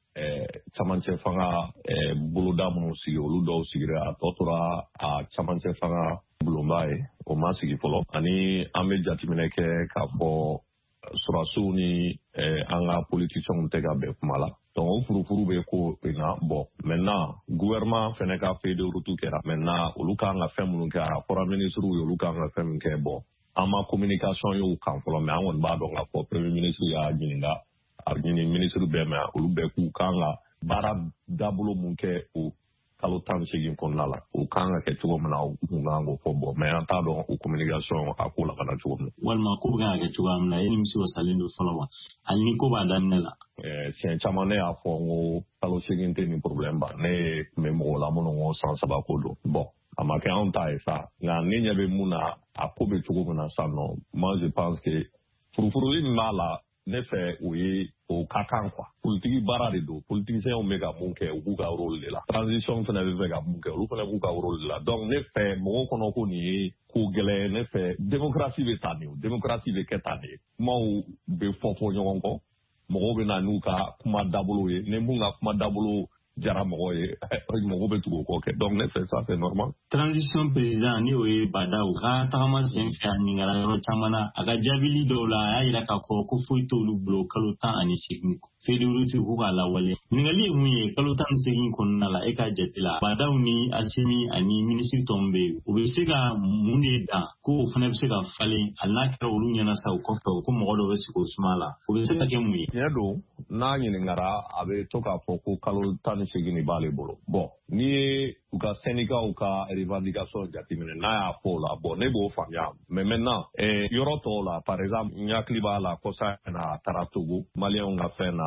Speaker 12: camancɛ fanga boloda minnu sigi olu dɔw sigira a tɔ tora a camancɛ fanga bulonba ye o ma sigi fɔlɔ ani an bɛ jateminɛ kɛ k'a fɔ sɔrɔdasiw ni an ka politiciens tɛ ka bɛn kuma la donc o furufuru bɛ ko in na bon maintenant gouvernement fɛnɛ ka feuille de route kɛra maintenant olu kan ka fɛn minnu kɛ a fɔra ministres ye olu kan ka fɛn min kɛ bon an ma communication y'o kan fɔlɔ mais an kɔni b'a dɔn k'a fɔ premier ministre y'a ɲininka a ɲini ministre bɛɛ ma olu bɛɛ k'u kan ka baara taabolo mun kɛ o kalo tan ni seegin kɔnɔna la o kan ka kɛ cogo min na u kun kan k'o fɔ bon mais an t'a dɔn o communication a ko la ka na cogo min na.
Speaker 1: Walima ko bɛ kan ka kɛ cogoya min na e nimisi wasalen don fɔlɔ wa hali ni ko b'a daminɛ la.
Speaker 12: Siɲɛ caman ne y'a fɔ n ko kalo seegin tɛ ni problème ba ne tun bɛ mɔgɔ la minnu ko san saba ko don bon a ma kɛ anw ta ye sa nka ne ɲɛ bɛ mun na a ko bɛ cogo min na sa nɔ moi je pense que furufuruli min b'a la ne fɛ o ye o ka kan quoi politiki baara de don politiciens bɛ ka mun kɛ u b'u ka rôle de la transition fana bɛ fɛ ka mun kɛ olu fana b'u ka rôle de la donc ne fɛ mɔgɔw kɔnɔ ko nin ye ko gɛlɛn ne fɛ démocratie bɛ taa nin o démocratie bɛ kɛ tan de kumaw bɛ fɔ fɔ ɲɔgɔn kɔ mɔgɔw bɛ na n'u ka kuma dabolo ye ni mun ka kuma dabolo jara mɔgɔ ye mɔgɔ bɛ tugu o kɔ kɛ donc ne fɛ ça c'est normal.
Speaker 1: Transition président ni o ye Badawu ka tagama sen fɛ a ɲininkala yɔrɔ caman na a ka jaabili dɔw la a y'a jira k'a fɔ ko foyi t'olu bolo kalo tan ani seegin fédéraux k'u k'a lawale ɲininkali ye mun ye kalo tan ni seegin kɔnɔna la e ka jate la Badawu ni Asimi ani ministre tɔw bɛ yen u bɛ se ka mun de dan ko o fana bɛ se ka falen hali n'a kɛra olu ɲɛna sa o kɔfɛ ko mɔgɔ dɔ bɛ sigi o suma la o bɛ se ka kɛ mun ye.
Speaker 12: Tiɲɛ don n'a ɲininkara a bɛ to k'a fɔ ko kalo tan ni seegin de b'ale bolo bon n'i ye u ka syndicat ka revendication jateminɛ n'a y'a fɔ o la bon ne b'o faamuya mais maintenant yɔrɔ tɔw la par exemple n hakili b'a la kɔsa in na a taara Togo maliyɛnw ka fɛn na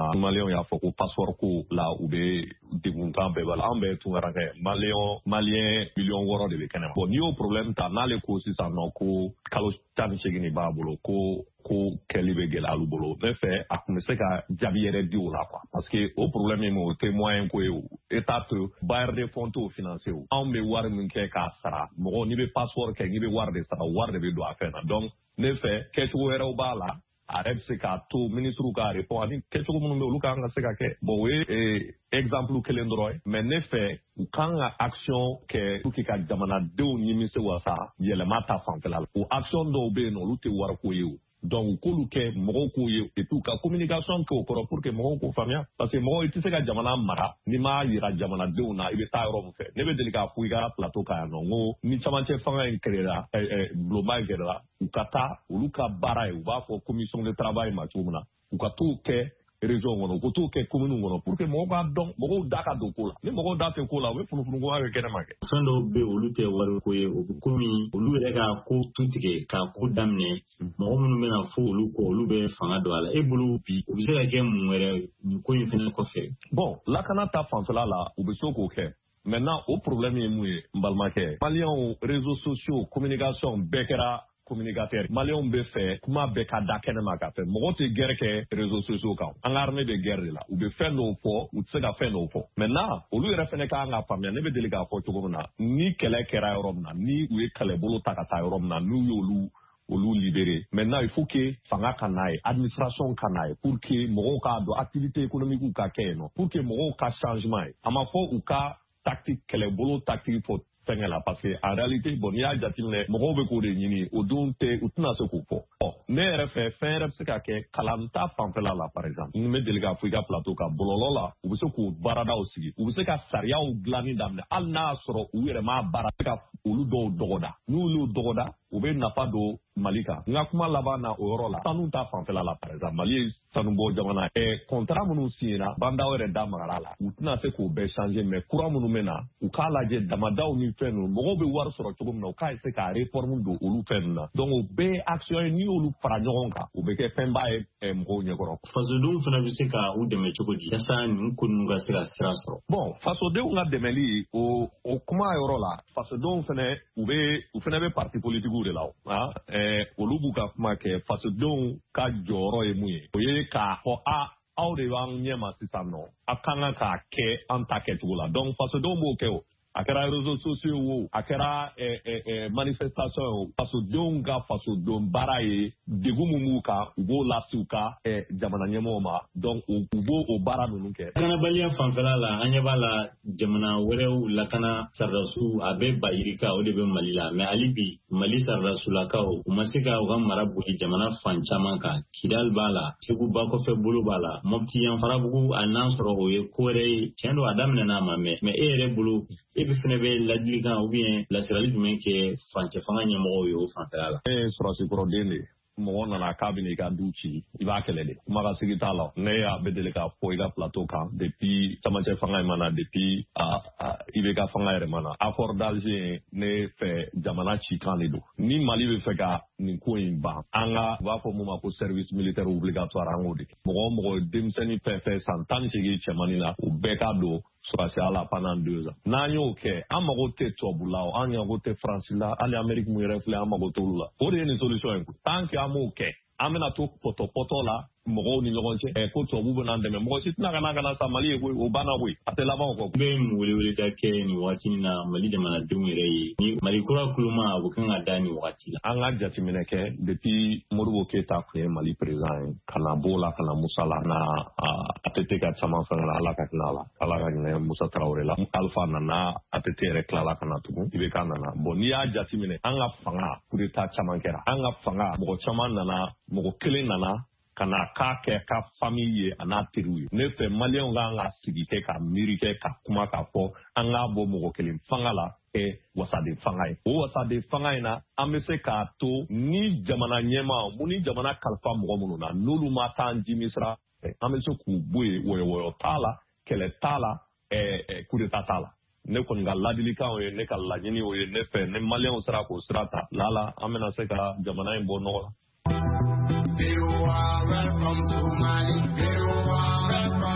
Speaker 12: na malien ya foko passeport ko la u be digunkan be bala an be tungara ke malien malien million woro de be kana bon ni o problème ta na le ko sisan no ko kalo tan segini ba bolo ko ko keli be gela lu bolo me fe a kuma se ka jabi yere di o la quoi parce que au problème mo témoin ko état baire de fonds financier an be war min ke ka sara mo ni be passeport ke ni be war de sara war de be do afena donc ne fait qu'est-ce que vous ba la arrête ce ka to ministre ka répond ani qu'est-ce que vous nous ka nga se ka ke bon oui exemple que l'endroit mais ne fait quand action que tout qui ka jamana de ni mi se wasa yele mata fanfela ou action do be no lu te war ko yu donc kolu ke mogo ko ye et tout ka communication ko ko pour que mogo ko famia parce que mogo itise ka jamana mara ni ma yira jamana de una ibe ta ro fe ne be delika fuiga plateau ka no ngo ni chamanche fanga en créera eh eh global gera ukata uluka bara e va for commission de travail ma tumuna ukatu ke région ngono ko to ke commune ngono pour que mogo ga don mogo daka do ko la ni mogo da te ko la we funu funu go ave kene make
Speaker 1: sando be olute waro ko ye komi olu re ga ko tutike ka ko damne mogo munu mena fo olu ko olu be fanga do ala e bulu bi o bi se ka ke mu were ni ko yin fene ko fe
Speaker 12: bon la kana ta fanfela la o be so ko ke maintenant au problème est moué mbalmake malien réseaux sociaux communication bekera communicateur malien be fait kuma be ka dakene makate mo te guerre ke réseaux sociaux kan en armée de guerre là ou be fait no fo ou tse ga fait no fo maintenant au lieu refene ka nga famia ne be deliga fo to na ni kele kera Europe na ni we kale bolo takata Europe na nu yolu olu libéré maintenant il faut que fanga kanaye administration kanaye pour que mo ka do activité économique ou ka keno pour que mo ka changement ama fo ou ka tactique kele bolo tactique fo là parce que en réalité bon il y a déjà timne mo be ko de nyini o don te utna se ko fo ne refe fin rep se ka ke kalanta pampela la par exemple ni me delega Afrika plateau ka bololo la o be se ko barada o sigi o be se ka saria o glani damne al na soro o yere ma barada ka olu do dogoda ni olu dogoda o be na pa do malika nga kuma laba na o yoro la tanu ta pampela la par exemple mali tanu bo jamana e contrat munu sina banda were da magala la utna se ko be changer mais courant munu mena u kala je damada o ni fenu mo be war soro to gum no kai se ka reform do olu fenna donc o be action ni olu fara nyogon ka o be ke pemba e mo nyegoro
Speaker 1: faso dum fana bi se ka u de me chokodi yasa ni kunu ga sira sira soro
Speaker 12: bon faso de nga de meli o o kuma yoro la faso dum fana u be u fana be parti politique de la ha eh olu bu ka kuma ke faso dum ka joro e muye o ye ka ho a aw de wan nyema sisano akanga ka ke antake tugula donc faso dum bo ke o akera réseaux sociaux wo akera eh, eh, eh, manifestation faso donga faso don baraye degumu ka ugo lasuka eh, jamana nyemo ma donc ugo o bara nunu ke
Speaker 1: kana baliya fanfela la anya bala jamana werew la kana sarrasu abe bayirika o de be malila mais alibi mali sarrasu la ka o masika o gamara buli jamana fanchama ka kidal bala segu bako fe bulu bala mopti yan farabugu annasro o ye kore chendo adam na ma me me ere bulu e bi fene be la diligan ou bien la sirali dumen ke fanke fanga nyamo yo fantala la
Speaker 12: eh sura si pro dele mo na na kabine ka duchi iba kelele kuma ka sigita la ne ya bedele ka poiga plateau ka depuis tamache fanga mana depuis a ibe ka fanga re mana accord d'Alger ne fait jamana chi kan le do ni mali be fe ka ni ko imba anga va fo mo ma ko service militaire obligatoire angodi mo mo demseni pe fe santani sigi chemani la o beka do surasi ala pendant deux ans nanyo ke amago te tobulao anya go te France la ali Amerique mu refle amago to la o de ni solution en tant que amo ke amena to poto poto la mo ni logonche e ko to bubu nan de me mo sit na kana kana sa mali e o bana wi atela ba ko
Speaker 1: be mu wele wele da ke ni wati na mali de mana dumire ni mali kura kuluma bu kan adani wati la
Speaker 12: anga jati mineke depuis morugo ke ta ko mali president kana bola kana musala na atete ka sama fanga ala ka nala ala ka ne musa traore la alfa na na atete rekla kana tugu ibe kana na boni ya jati mine anga fanga kuri ta chama kera anga fanga mo chama na na mo kele na na kana ka ke ka famille ana teru ne fe malien nga nga sigite ka mirike ka kuma ka fo anga bo mo kelin fangala e wasade fangai o wasade fangai na amese ka to ni jamana nyema muni jamana kalfa mo mo na nulu mata nji misra amese ku boye wo wo tala kele tala e e kudeta tala ne kon ga ladilika o ne ka lajini o ne fe ne malien sra ko strata lala amena se ka jamana imbo no
Speaker 13: Welcome to Mali.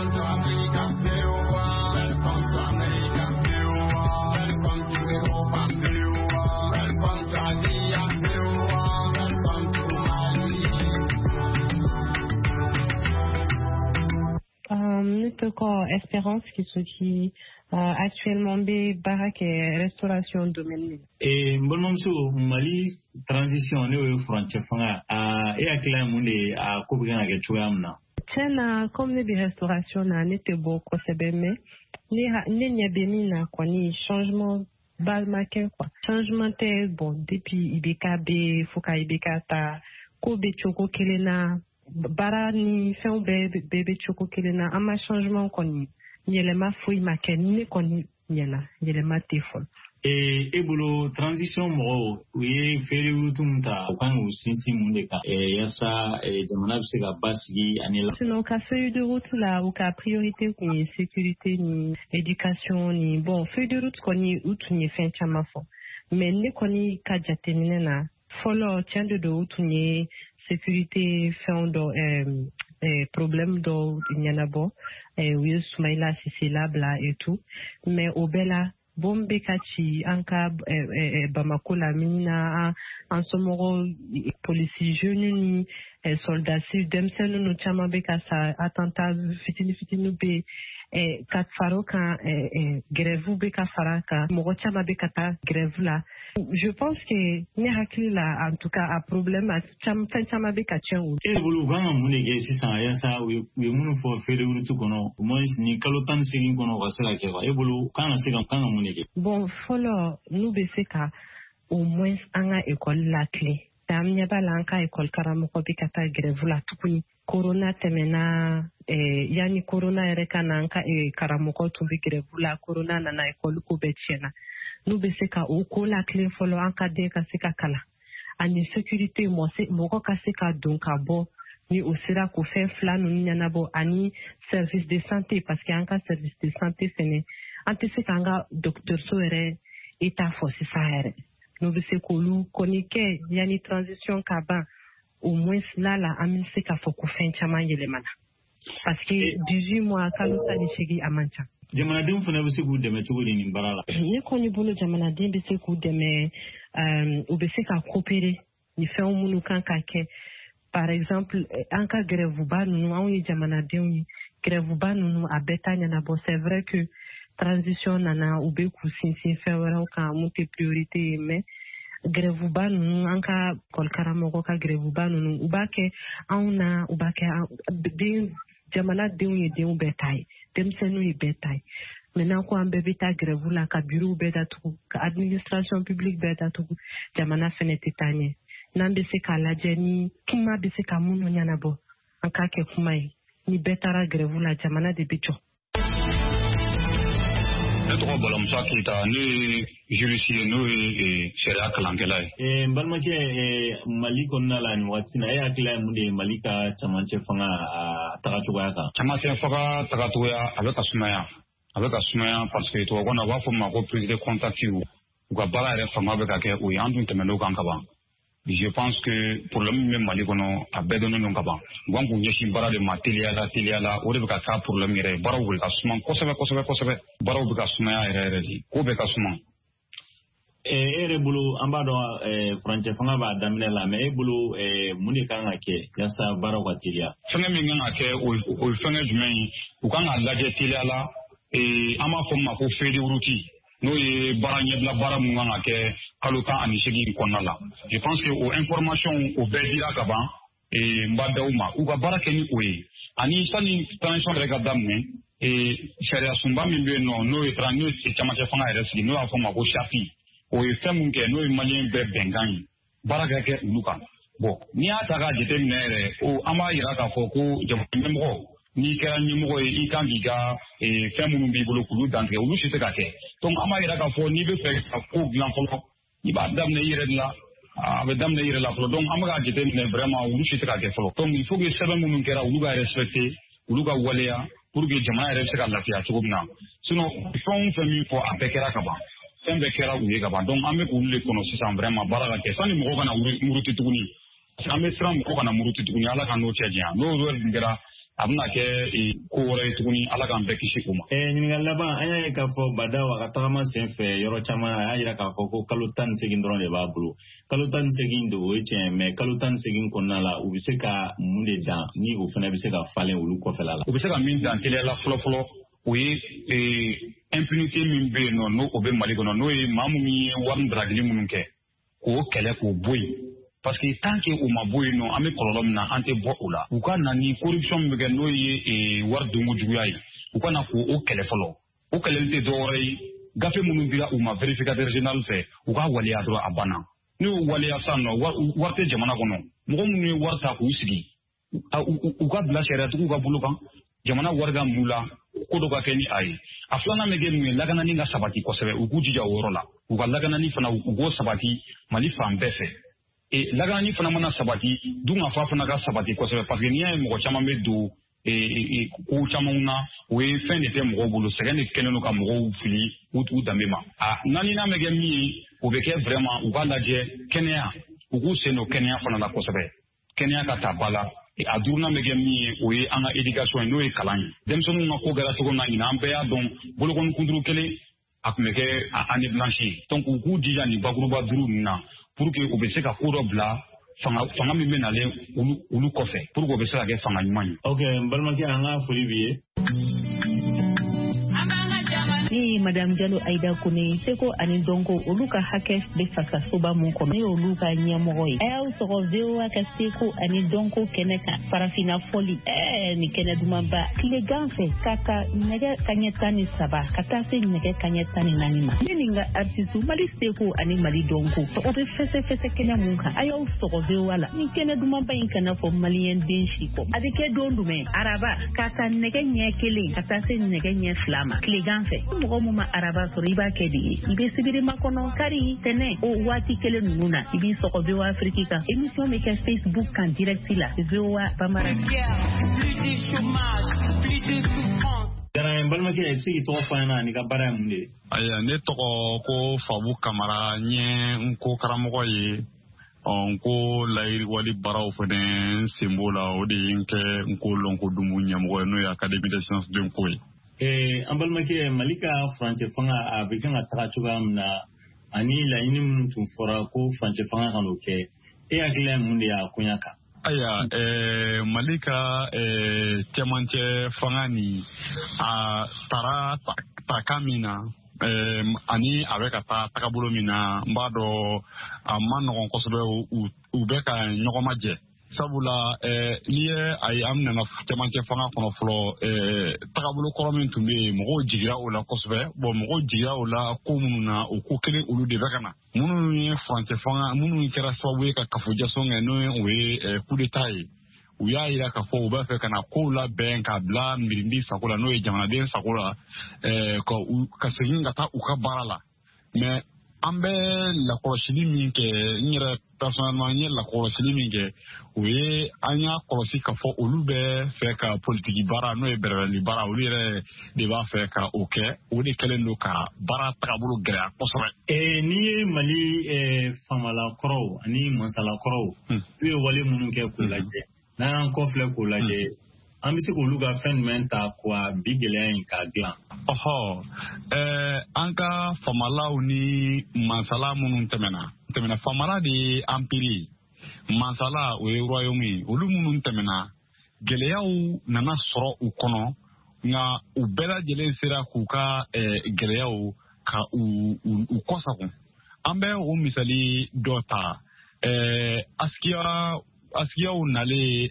Speaker 2: Encore Espérance qui se dit uh, actuellement be barak et restauration domaine.
Speaker 1: Et bon Mali transition ne frontière fanga a e akla munde a ko bigana ke chuamna.
Speaker 2: Tena comme ne bi restauration na nete boko sebeme ni ni nyabemi na kwa ni changement bal makin quoi. Changement te bon depuis ibeka be foka ibeka ta ko be choko kelena bara ni fɛnw bɛɛ bɛ cogo kelen na an ma changement kɔni yɛlɛma foyi ma kɛ ne kɔni ɲɛna yɛlɛma tɛ fɔlɔ.
Speaker 1: e e bolo transition mɔgɔw u ye feere wutu min ta u kan k'u sinsin mun de kan yasa jamana bɛ se ka basigi ani la.
Speaker 2: sinon ka feuille de route la u ka priorité kun ye sécurité ni éducation ni bon feuille de route kɔni u tun ye fɛn caman fɔ mais ne kɔni ka jateminɛ na fɔlɔ tiɲɛ de don u tun ye sécurité fɛn dɔ euh, euh, problème dɔ ɲɛnabɔ euh, u ye Soumaïla Cissé labila et tout mais o bɛɛ la bon bɛ ka ci an ka euh, euh, Bamako la min na an an somɔgɔw polisi jeune ni euh, soldats denmisɛnnin ninnu caman bɛ ka sa attentat fitini fitini bɛ eh, ka fara o kan eh, eh, grève bɛ ka fara kan mɔgɔ caman bɛ ka taa grève la. Je pense que ne hakili la en tout cas a problème a fɛn caman bɛ ka tiɲɛ o.
Speaker 1: e bolo u kan ka mun de kɛ sisan yasa u ye minnu fɔ feere wurutu kɔnɔ au moins ni kalo tan ni seegin kɔnɔ u ka se ka kɛ quoi e bolo kan ka se ka kan ka mun de kɛ.
Speaker 2: Bon fɔlɔ n'u bɛ se ka au moins an ka école lakile an ɲɛ b'a la an ka école karamɔgɔ bɛ ka taa grève la tuguni corona tɛmɛna eh, yanni corona yɛrɛ ka na an ka eh, karamɔgɔ tun bɛ grève la corona nana école ko bɛɛ tiɲɛna n'u bɛ se ka o ko lakile fɔlɔ an ka den ka se ka kalan ani sécurité mɔgɔ ka se ka don ka bɔ ni o sera k'o fɛn fila ninnu ɲɛnabɔ ani service de santé parce que an ka service de santé fɛnɛ an tɛ se k'an ka dɔgɔtɔrɔso yɛrɛ état fɔ sisan yɛrɛ n'u bɛ se k'olu kɔni kɛ yanni transition ka ban au moins là la an bɛ se k'a fɔ ko fɛn caman yɛlɛmana parce que dix-huit mois kalo tan ni seegin a man ca.
Speaker 1: jamanadenw fana bɛ se k'u dɛmɛ cogo di nin baara la.
Speaker 2: ne kɔni bolo jamanaden bɛ se k'u dɛmɛ u bɛ se ka coopérer ni fɛnw minnu kan ka kɛ par exemple an ka grèveba ninnu anw ye jamanadenw ye grèveba ninnu a bɛɛ ta ɲɛnabɔ c'est vrai que transition nana u bɛ k'u sinsin fɛn wɛrɛw kan mun tɛ priorité ye mais grèveba ninnu an ka kɔlikaramɔgɔ ka grèveba ninnu u b'a kɛ anw na u b'a kɛ den jamanadenw ye denw bɛɛ ta ye denmisɛnninw ye bɛɛ ta ye maintenant ko an bɛɛ bɛ taa grève la ka bureau bɛɛ datugu ka administration publique bɛɛ datugu jamana fɛnɛ tɛ taa ɲɛ n'an bɛ se k'a lajɛ ni kuma bɛ se ka minnu ɲɛnabɔ an k'a kɛ kuma ye ni bɛɛ taara grève la jamana de bɛ jɔ.
Speaker 13: ne tɔgɔ balamusa keyita ne ye juriste ye n'o ye sariya kalankɛla ye.
Speaker 1: n balimakɛ mali kɔnɔna la nin waati na e hakili ye mun de ye mali ka camancɛ fanga a tagacogoya kan.
Speaker 13: camancɛ fanga tagacogoya a bɛ ka sumaya a bɛ ka sumaya parce que tubabukan na u b'a fɔ ma ko prise de contact u ka baara yɛrɛ fanga bɛ ka kɛ o ye an dun tɛmɛn'o kan ka ban. Je pense que problème min bɛ Mali kɔnɔ a bɛɛ dɔnnen don ka ban u kan k'u ɲɛsin baara de ma teliya la teliya la o de bɛ ka k'a problème yɛrɛ ye baaraw bɛ ka suma kosɛbɛ kosɛbɛ kosɛbɛ baaraw bɛ ka sumaya yɛrɛ yɛrɛ de ko bɛ ka suma.
Speaker 1: e yɛrɛ bolo an b'a dɔn furancɛ fanga b'a daminɛ la mais e bolo mun de kan ka kɛ yasa baaraw ka teliya.
Speaker 13: fɛngɛ min kan ka kɛ o ye fɛngɛ jumɛn ye u kan ka lajɛ teliya la an b'a fɔ min ma ko feuille de route n'o ye baara ɲɛbila baara mun kan ka kɛ kalo tan ani seegin kɔnɔna la je pense que o information o bɛɛ dira ka ban n b'a da u ma u ka baara kɛ ni o ye ani sani transition yɛrɛ ka daminɛ sariya sunba min bɛ yen nɔ n'o ye n'o ye camancɛ fanga yɛrɛ sigi n'o y'a fɔ ma ko chapi o ye fɛn mun kɛ n'o ye maliyɛn bɛɛ bɛnkan ye baara ka kɛ olu kan bon n'i y'a ta k'a jateminɛ yɛrɛ o an b'a yira k'a fɔ ko jamana ɲɛmɔgɔ n'i kɛra ɲɛmɔgɔ ye i kan k'i ka fɛn minnu b'i bolo k'olu dantigɛ olu si tɛ ka kɛ donc an b'a yira k'a fɔ n'i bɛ fɛ ka ko dilan fɔlɔ i b'a daminɛ i yɛrɛ de la a bɛ daminɛ i yɛrɛ la fɔlɔ donc an bɛ k'a jateminɛ vraiment olu si tɛ ka kɛ fɔlɔ donc il faut que sɛbɛn minnu kɛra olu ka respecter olu ka waleya pour que jamana yɛrɛ bɛ se ka lafiya cogo min na sinon fɛn o fɛn min fɔ a bɛɛ kɛra ka ban fɛn bɛɛ kɛra u ye ka ban donc an bɛ k'olu de kɔnɔ sisan vraiment baara ka kɛ sani mɔgɔw kana muruti tuguni an bɛ siran mɔgɔw kana muruti tuguni ala ka n'o cɛ janya n'o yɛrɛ dun kɛra a bɛna kɛ ko wɛrɛ ye tuguni ala k'an bɛɛ kisi o ma.
Speaker 1: Ɲininkali laban an y'a ye k'a fɔ Badaw a ka tagama sen fɛ yɔrɔ caman a y'a yira k'a fɔ ko kalo tan ni seegin dɔrɔn de b'a bolo kalo tan ni seegin don o ye tiɲɛ mais kalo tan ni seegin kɔnɔna la u bɛ se ka mun de dan ni o fana bɛ se ka falen olu kɔfɛla la.
Speaker 13: U bɛ se ka min dan teliya la fɔlɔ-fɔlɔ o ye impunité min bɛ yen nɔ n'o o bɛ Mali kɔnɔ n'o ye maa minnu ye wari daragili minnu kɛ k'o kɛlɛ k'o bɔ yen. Parce que tant que u ma bɔ yen nɔ an bɛ kɔlɔlɔ min na an tɛ bɔ o la. U ka na ni corruption min bɛ kɛ n'o ye wari donko juguya ye u ka na k'o kɛlɛ fɔlɔ o kɛlɛli tɛ dɔwɛrɛ ye gafe minnu dira u ma vérificateur général fɛ u ka waleya dɔrɔn a banna. N'u y'u waleya sisan nɔ wari tɛ jamana kɔnɔ mɔgɔ minnu ye wari ta k'u sigi u ka bila sariyatigiw ka bolo kan jamana wari ka mun la ko dɔ ka kɛ ni a ye. A filanan bɛ kɛ mun ye lakanani ka sabati kosɛbɛ u k'u jija o yɔrɔ la u ka lakanani fana u k'o sabati Mali fan bɛɛ fɛ. E lakanani fana mana sabati dun ka fa fana ka sabati kosɛbɛ parce que n'i y'a ye mɔgɔ caman bɛ don ko camanw na o ye fɛn de tɛ mɔgɔw bolo sɛgɛn de kɛlen don ka mɔgɔw fili u danbe ma. A naaninan bɛ kɛ min ye o bɛ kɛ vraiment u k'a lajɛ kɛnɛya u k'u sen don kɛnɛya fana la kosɛbɛ kɛnɛya ka ta ba la. A duurunan bɛ kɛ min ye o ye an ka éducation ye n'o ye kalan ye denmisɛnninw ka ko kɛra cogo min na ɲinan an bɛɛ y'a dɔn bolokɔni kunturu kelen a tun bɛ kɛ année blanche ye donc u k'u jija nin bakuruba duuru ninnu na pour que u bɛ se ka ko dɔ bila fanga fanga min bɛ nalen olu olu kɔfɛ pour que u bɛ se ka kɛ fanga ɲuman ye.
Speaker 1: Ok n balimakɛ an ka foli b'i ye.
Speaker 14: Ni Madame Diallo Aïda Kone seko ani donko olu ka hakɛ bɛ fasasoba mun kɔnɔ ne olu ka ɲɛmɔgɔ ye a y'aw sɔgɔ V O A ka seko ani donko kɛnɛ kan farafina fɔli ɛɛ ni kɛnɛ dumanba tilegan fɛ k'a ka nɛgɛ kaɲɛ tan ni saba ka taa se nɛgɛ kaɲɛ tan ni naani ma ne ni n ka artiste Mali seko ani Mali donko o bɛ fɛsɛfɛsɛ kɛnɛ mun kan a y'aw sɔgɔ V O A la ni kɛnɛ dumanba in kana fɔ maliyɛn den si kɔ a bɛ kɛ don jumɛn araba k'a ta nɛgɛ ɲɛ kelen ka taa se nɛgɛ ɲɛ fila ma tilegan fɛ mɔgɔ mun ma araba sɔrɔ i b'a kɛ de ye i bɛ sibirima kɔnɔ kari tɛnɛ o waati kelen ninnu na i b'i sɔgɔ V O A Afrique kan émission bɛ kɛ Facebook kan direct la V O A Bamara.
Speaker 1: Jara n balimakɛ i bɛ se k'i tɔgɔ fɔ an ɲɛna ani ka baara ye mun de ye.
Speaker 13: Ayiwa ne tɔgɔ ko Fabu Kamara n ye n ko karamɔgɔ ye n ko layiriwali baaraw fana n sen b'o la o de ye n kɛ n ko lɔnko dumu ɲɛmɔgɔ ye n'o ye Académie des sciences de Nko ye.
Speaker 1: An balimakɛ Mali ka furancɛ fanga a bɛ kan ka taga cogoya min na ani laɲini minnu tun fɔra ko furancɛ fanga ka n'o kɛ e hakili ye mun de y'a koɲa kan.
Speaker 13: Ayiwa Mali ka cɛmancɛ fanga ni a taara takan min na ani a bɛ ka taa tagabolo min na n b'a dɔn a ma nɔgɔn kosɛbɛ u bɛ ka ɲɔgɔn majɛ. Sabula n'i ye a ye an nana cɛmancɛ fanga kɔnɔ fɔlɔ tagabolo kɔrɔ min tun bɛ yen mɔgɔw jigira o la kosɛbɛ bon mɔgɔw jigira o la ko minnu na o ko kelen olu de bɛ ka na minnu ye furancɛ fanga minnu kɛra sababu ye ka kafojasɔn kɛ n'o o ye coup d'état ye u y'a jira k'a fɔ u b'a fɛ ka na kow labɛn k'a bila mirindi sago la n'o ye jamanaden sago la ka segin ka taa u ka baara la mais an bɛ lakɔlɔsili min kɛ n yɛrɛ personnellement n ye lakɔlɔsili min kɛ o ye an y'a kɔlɔsi k'a fɔ olu bɛ fɛ ka politiki baara n'o ye bɛrɛbɛrɛli baara olu yɛrɛ de b'a fɛ ka o kɛ o de kɛlen don ka baara tagabolo gɛlɛya kosɛbɛ.
Speaker 1: N'i ye Mali famalakɔrɔw ani mansalakɔrɔw u ye wale minnu kɛ k'o lajɛ n'an y'an kɔfilɛ k'o lajɛ an bɛ se k'olu ka fɛn jumɛn ta k'a bi gɛlɛya in k'a dilan.
Speaker 13: Ɔhɔ an ka famalaw ni mansala minnu tɛmɛna tɛmɛna famala de ye empire ye mansala o ye royaume ye olu minnu tɛmɛna gɛlɛyaw nana sɔrɔ u kɔnɔ nka u bɛɛ lajɛlen sera k'u ka gɛlɛyaw ka u kɔsagon an bɛ o misali dɔ ta Askiya Askiyaw nalen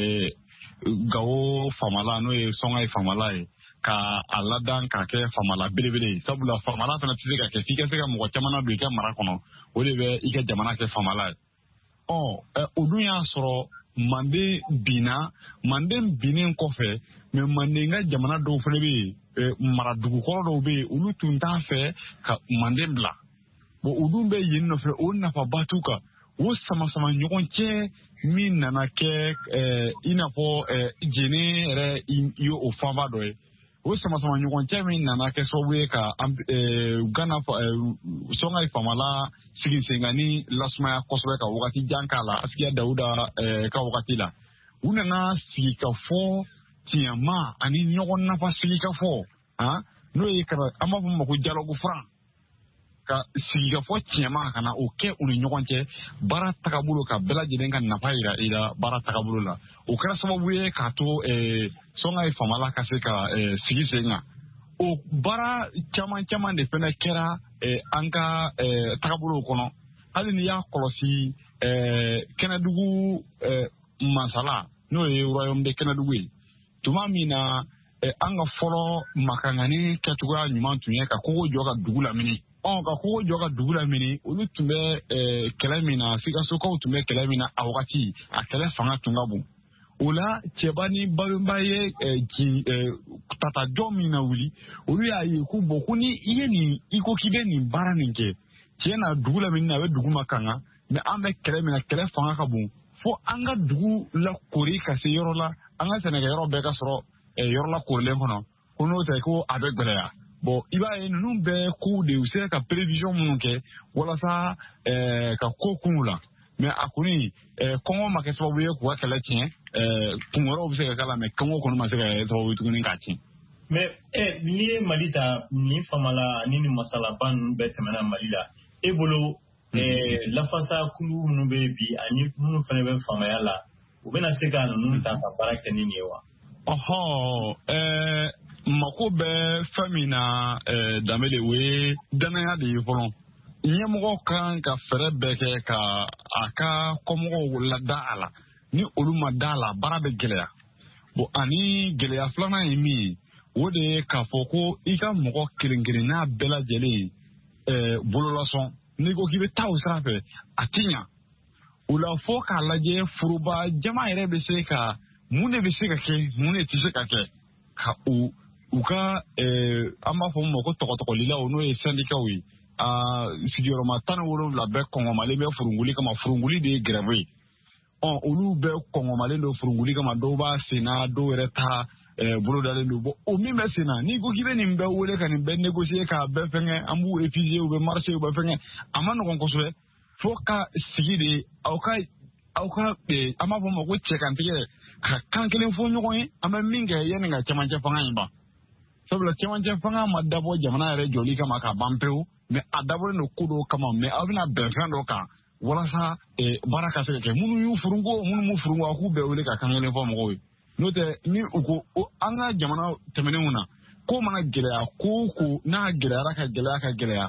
Speaker 13: Gawo famala n'o ye Sɔnga famala ye ka a ladan ka kɛ famala belebele ye sabula famala fana tɛ se ka kɛ f'i ka se ka mɔgɔ caman don i ka mara kɔnɔ o de bɛ i ka jamana kɛ famala ye. Ɔ o dun y'a sɔrɔ Manden binna Manden binnen kɔfɛ mais Manden ka jamana dɔw fana bɛ yen maradugukɔrɔ dɔw bɛ yen olu tun t'a fɛ ka Manden bila bon o dun bɛ yen nɔfɛ o nafaba t'u kan o sama sama ɲɔgɔn cɛ min nana kɛ i n'a fɔ jeni yɛrɛ ye o fanba dɔ ye o sama sama ɲɔgɔn cɛ min nana kɛ sababu ye ka Gana Sɔnga famala sigi sengani lasumaya kosɛbɛ ka wagati jan k'a la Askiya Dawuda ka wagati la u nana sigi ka fɔ tiɲɛma ani ɲɔgɔn nafa sigi ka fɔ han n'o ye ka an b'a fɔ ma ko dialogue franc ka sigi ka fɔ tiɲɛma kana o kɛ u ni ɲɔgɔn cɛ baara tagabolo ka bɛɛ lajɛlen ka nafa yira i la baara tagabolo la o kɛra sababu ye k'a to sɔnga ye famala ka se ka sigi sen kan o baara caman caman de fɛnɛ kɛra an ka tagabolo kɔnɔ hali ni y'a kɔlɔsi kɛnɛdugu masala n'o ye royaume de kɛnɛdugu ye tuma min na an ka fɔlɔ makangani kɛcogoya ɲuman tun ye ka kogo jɔ ka dugu lamini ɔn ka kogo jɔ ka dugu lamini olu tun bɛ kɛlɛ min na sikasokaw tun bɛ kɛlɛ min na a wagati a kɛlɛ fanga tun ka bon o la cɛba ni babenba ye tatajɔ min na wuli olu y'a ye ko bɔn ko ni i ye nin i ko k'i bɛ nin baara nin kɛ tiɲɛ na dugu lamini na a bɛ dugu ma kanga mɛ an bɛ kɛlɛ min na kɛlɛ fanga ka bon fo an ka dugu lakori ka se yɔrɔ la an ka sɛnɛkɛ yɔrɔ bɛɛ ka sɔrɔ yɔrɔ la korilen kɔnɔ ko n'o tɛ ko a bɛ gɛlɛya bon i b'a ye ninnu bɛɛ kow de u sera ka prévision minnu kɛ walasa ka ko kun la mɛ a kɔni kɔngɔ ma kɛ sababu ye k'u ka kɛlɛ tiɲɛ kun wɛrɛw bɛ se ka k'a la mɛ kɔngɔ kɔni ma se ka kɛ sababu ye tuguni k'a tiɲɛ.
Speaker 4: mɛ ɛ n'i ye mali ta nin famala ni nin masalaba ninnu bɛɛ tɛmɛna mali la e bolo lafasa kulu minnu bɛ bi ani minnu fana bɛ famaya la u bɛna se ka ninnu ta ka baara kɛ ni nin ye wa.
Speaker 13: ɔhɔn ɛɛ mako bɛ fɛn min na danbele o ye danaya de ye fɔlɔ ɲɛmɔgɔ kan ka fɛɛrɛ bɛɛ kɛ ka a ka kɔmɔgɔw lada a la ni olu ma da a la baara bɛ gɛlɛya bon ani gɛlɛya filanan ye min ye o de ye k'a fɔ ko i ka mɔgɔ kelen kelen n'a bɛɛ lajɛlen bololasɔn n'i ko k'i bɛ taa o sira fɛ a ti ɲa o la fo k'a lajɛ foroba jama yɛrɛ bɛ se ka mun de bɛ se ka kɛ mun de tɛ se ka kɛ ka u u ka an b'a fɔ min ma ko tɔgɔtɔgɔlilaw n'o ye sɛndikaw ye sigiyɔrɔma tan ni wolonwula bɛɛ kɔngɔmalen bɛ furunguli kama furunguli de ye grève ye ɔ olu bɛɛ kɔngɔmalen don furunguli kama dɔw b'a sen na dɔw yɛrɛ ta bolodalen don bon o min bɛ sen na n'i ko k'i bɛ nin bɛɛ wele ka nin bɛɛ négocier k'a bɛɛ fɛngɛ an b'u épuiser u bɛ marcher u bɛ fɛngɛ a ma nɔgɔn kosɛbɛ fo ka sigi de aw ka aw ka an b'a fɔ ma ko cɛkantigɛ ka kan kelen fɔ ɲɔgɔn ye an bɛ min kɛ yanni ka cɛmancɛ fanga in ban sabula cɛmancɛ fanga ma dabɔ jamana yɛrɛ jɔli kama ka ban pewu mɛ a dabɔlen don ko dɔw kama mɛ aw bɛna bɛn fɛn dɔ kan walasa baara ka se ka kɛ minnu y'u furunko minnu m'u furunko a k'u bɛɛ wele ka kan kelen fɔ mɔgɔw ye n'o tɛ ni u ko an ka jamana tɛmɛnenw na ko mana gɛlɛya ko ko n'a gɛlɛyara ka gɛlɛya ka gɛlɛya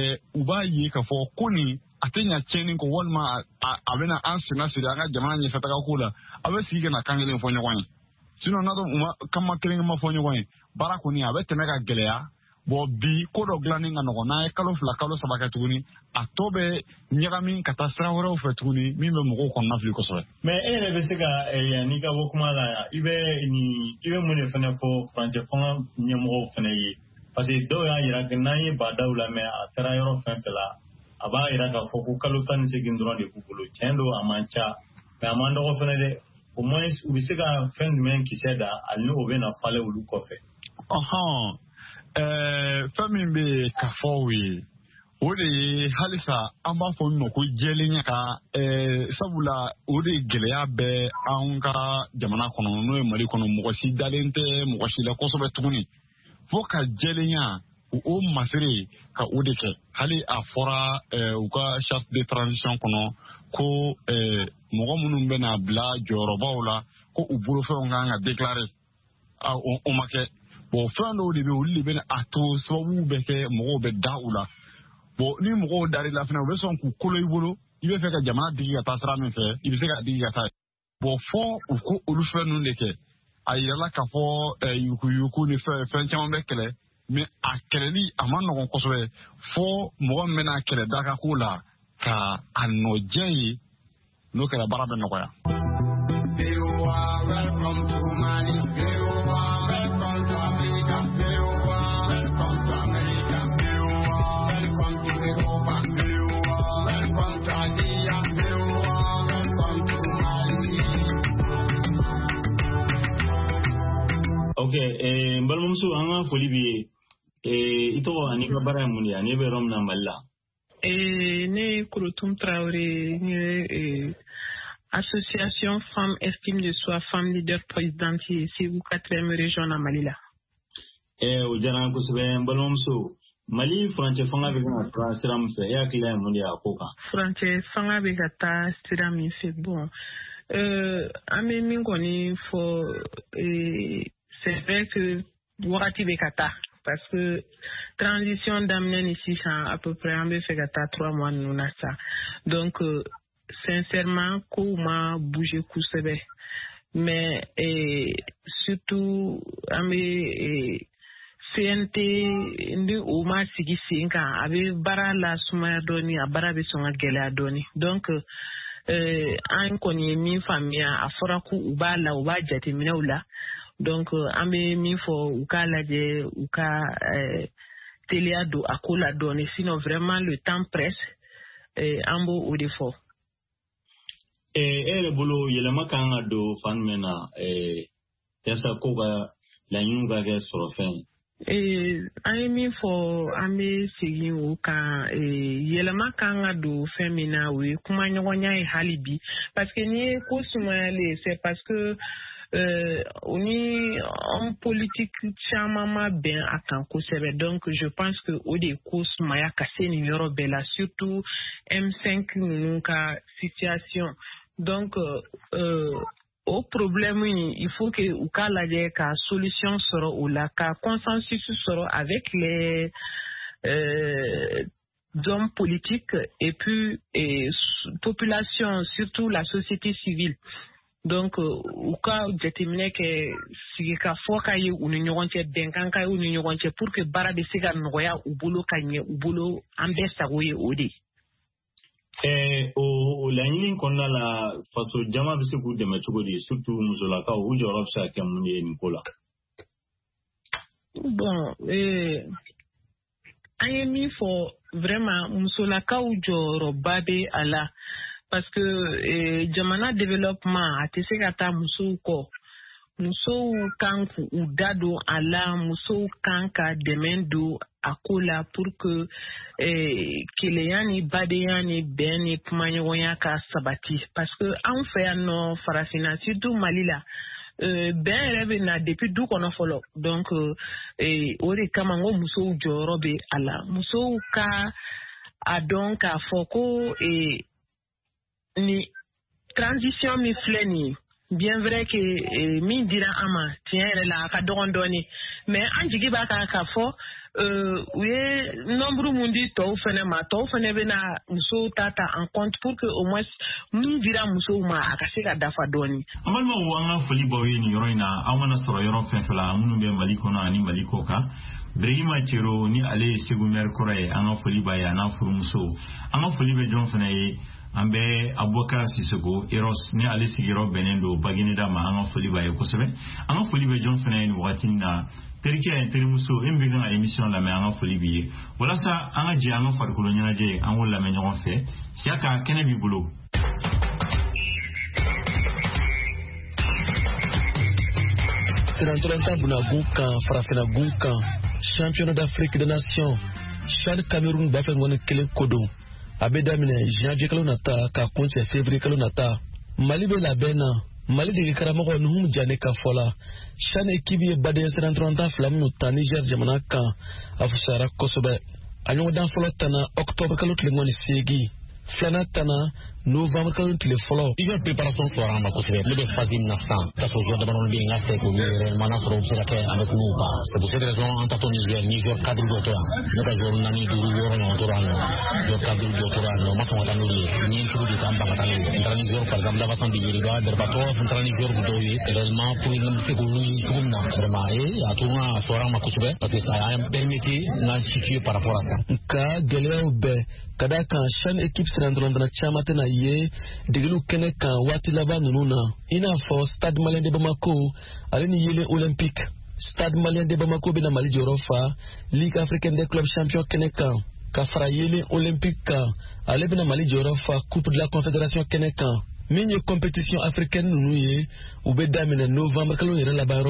Speaker 13: u b'a ye k'a fɔ ko nin a tɛ ɲa tiɲɛni kɔ walima a bɛna an senna siri an ka jamana ɲɛfɛtaga ko la a bɛ sigi ka na kan kelen fɔ ɲɔgɔn ye sinon n'a dɔn u ma kama kelen ma fɔ ɲɔgɔn ye baara kɔni a bɛ tɛmɛ ka gɛlɛya bon bi ko dɔ dilanni ka nɔgɔn n'a ye kalo fila kalo saba kɛ tuguni a tɔ bɛ ɲagami ka taa sira wɛrɛw fɛ tuguni min bɛ mɔgɔw kɔnɔna fili kosɛbɛ.
Speaker 4: mɛ e yɛrɛ bɛ se ka n'i ka bɔ kuma la i bɛ nin i bɛ mun de fana fɔ furancɛ fanga ɲɛmɔgɔw fana ye parce que dɔw y'a jira n'an ye badaw la mɛ a taara yɔrɔ fɛn fɛn la a b'a jira k'a fɔ ko kalo tan ni seegin dɔrɔn de b'u bolo tiɲɛ don a man ca mɛ a man dɔgɔ fana dɛ au moins u bɛ se ka fɛn jumɛn kisɛ da hali ni o bɛ na falen olu kɔfɛ.
Speaker 13: ɔhɔn fɛn min bɛ ka fɔ o ye o de ye halisa an b'a fɔ min ma ko jɛlenya ka sabula o de gɛlɛya bɛ an ka jamana kɔnɔ n'o ye mali kɔnɔ mɔgɔ si dalen tɛ mɔgɔ si la kosɛbɛ tuguni fo ka jɛlenya o masiri ka o de kɛ hali a fɔra u ka charte de transition kɔnɔ ko mɔgɔ minnu bɛna bila jɔyɔrɔbaw la ko u bolofɛnw kan ka déclarer o ma kɛ bon fɛn dɔw de bɛ olu de bɛ a to sababu bɛ kɛ mɔgɔw bɛ da u la bon ni mɔgɔw dar'i la fana u bɛ sɔn k'u kolo i bolo i bɛ fɛ ka jamana digi ka taa sira min fɛ i bɛ se ka digi ka taa bon fɔ u ko olu fɛn ninnu de kɛ a yirala k'a fɔ yukuyuku ni fɛn fɛn caman bɛ kɛlɛ mɛ a kɛlɛli a ma nɔgɔn kosɛbɛ fɔ mɔgɔ min bɛna kɛlɛ daga ko la ka a nɔjɛ ye n'o kɛra baara bɛ nɔgɔya.
Speaker 4: ok n balimamuso an ka foli b'i ye i tɔgɔ ani ka baara ye mun ye ani bɛ yɔrɔ min na mali la.
Speaker 15: ne ye Korotum Tarawele n ye association Femmes Estime de Soi, Femmes Leader Présidente, c'est vous quatrième région à Malila.
Speaker 1: Eh, au Jaran Kousbe, Balomso, Mali, Franche Fanga Vega, Siram, Yakila, Mondia, Koka.
Speaker 15: Franche Fanga Vegata, Siram, c'est bon. Euh, Amé Mingoni, faut, c'est vrai que, Warati Vegata. Parce que transition d'amener ici à peu près en fait trois mois nous na ça. Donc euh, sincèrement comment bouger cousebe mais et surtout amé C N T ndi o ma sigi sinka avec bara la suma doni a bara be songa gele doni. Donc euh an koni mi famia afora ku ubala uba jati minula. Donc, amé mi fo uka laje uka téléado akola donné sinon vraiment le temps presse ambo ou défaut.
Speaker 1: Eh eh le boulot yele makanga do fanmena eh yasa koga la nyunga ga sorofen.
Speaker 15: Eh ami fo amé sigi uka eh yele makanga do femina oui kuma nyonya e halibi parce que ni ko sumale c'est parce que Euh, on est en politique chamama ben à Kanko Sebe. Donc je pense que au décours maya cassé numéro bella surtout M cinq nunca situation. Donc euh, euh, au problème il faut que ou kala ka solution sera ou la ka consensus sera avec les euh, hommes politiques et puis et population surtout la société civile. Donc au cas déterminé que si ka foka ye unu nyonche benkanka unu nyonche pour que bara de siga noya u bolo kanye u bolo ambesa goye odi
Speaker 1: eh o la nyini konna la faso jama bisi ku de metugodi surtout musola ka u jorof sa kemuni nikola.
Speaker 15: Bon eh ayemi fo vraiment musola ka u joro babe ala parce que eh, jamana développement a tese kata muso ko muso kanku udado ala muso kanka demendo akola pour que eh, kileyani badeyani beni kumanyoya ka sabati parce que en fait no farafina surtout malila euh, ben rebe na depuis du kono folo donc euh, eh, ori kama ngo muso jorobe ala muso ka a donc a foko et ni transition mi fleni bien vrai que eh, mi dira ama tiens la ka dondoni mais anjigi ba ka ka fo euh oui nombre mundi to fene ma to fene bena muso tata en compte pour que au moins mi dira muso ma akase ka dafa doni
Speaker 4: amal ma wanga foli bawe ni yoroina amana soro yoro fefela munu be maliko na ani maliko ka Brehima Chero ni ale segumer kore anga foli baya na furu muso anga foli be jon fene ambe Abubakar Sisoko Eros ni ale sigiro benendo baginida ma anga foli baye kosebe anga foli be jon fene ni watina terike interimuso embe na émission la me anga foli biye wala sa anga ji anga farkulo nyana je anga la me nyon fe siaka kene bi bulo
Speaker 16: Trenta buna gunka farafina gunka championnat d'Afrique des nations Chad Cameroun bafe ngone kele kodo abeda mine janvier kalo nata ka konse février kalo nata Mali be la bena Mali de karamo ko num jane ka fola Chan équipe ye bade trenta flam no ta Niger jamana kan afusara kosobe anyo dan folo tana octobre kalo tlengoni segi flana tana novembre kalo tle folo
Speaker 17: ijo préparation fora ma kosobe le de fazim nastan ta so jo dabanon bi ngase ko ni mana foro sera ke avec nous pas c'est pour cette raison en taton Niger Niger cadre d'auteur ne ka jour nani duru woro no torano jo cadre d'auteur no ma fon tanu li ni tout du temps ba tanu entre Niger par exemple la façon de diriger derbato entre Niger du doyi réellement pour une c'est ko ni comme na vraiment et à tourna fora ma kosobe parce que ça a permis na situer par rapport à ça
Speaker 16: ka geleo be kada kan Chan équipe trenta na chamate na ye digelu kene kan wati laba nununa ina fo Stade Malien de Bamako aleni yele olympique Stade Malien de Bamako bina Mali jorofa Ligue africaine des clubs champions kene kan kafra yele olympique kan ale bina Mali jorofa coupe de la confédération kene kan minye compétition africaine nunuye ube damine novembre kalo yere la barola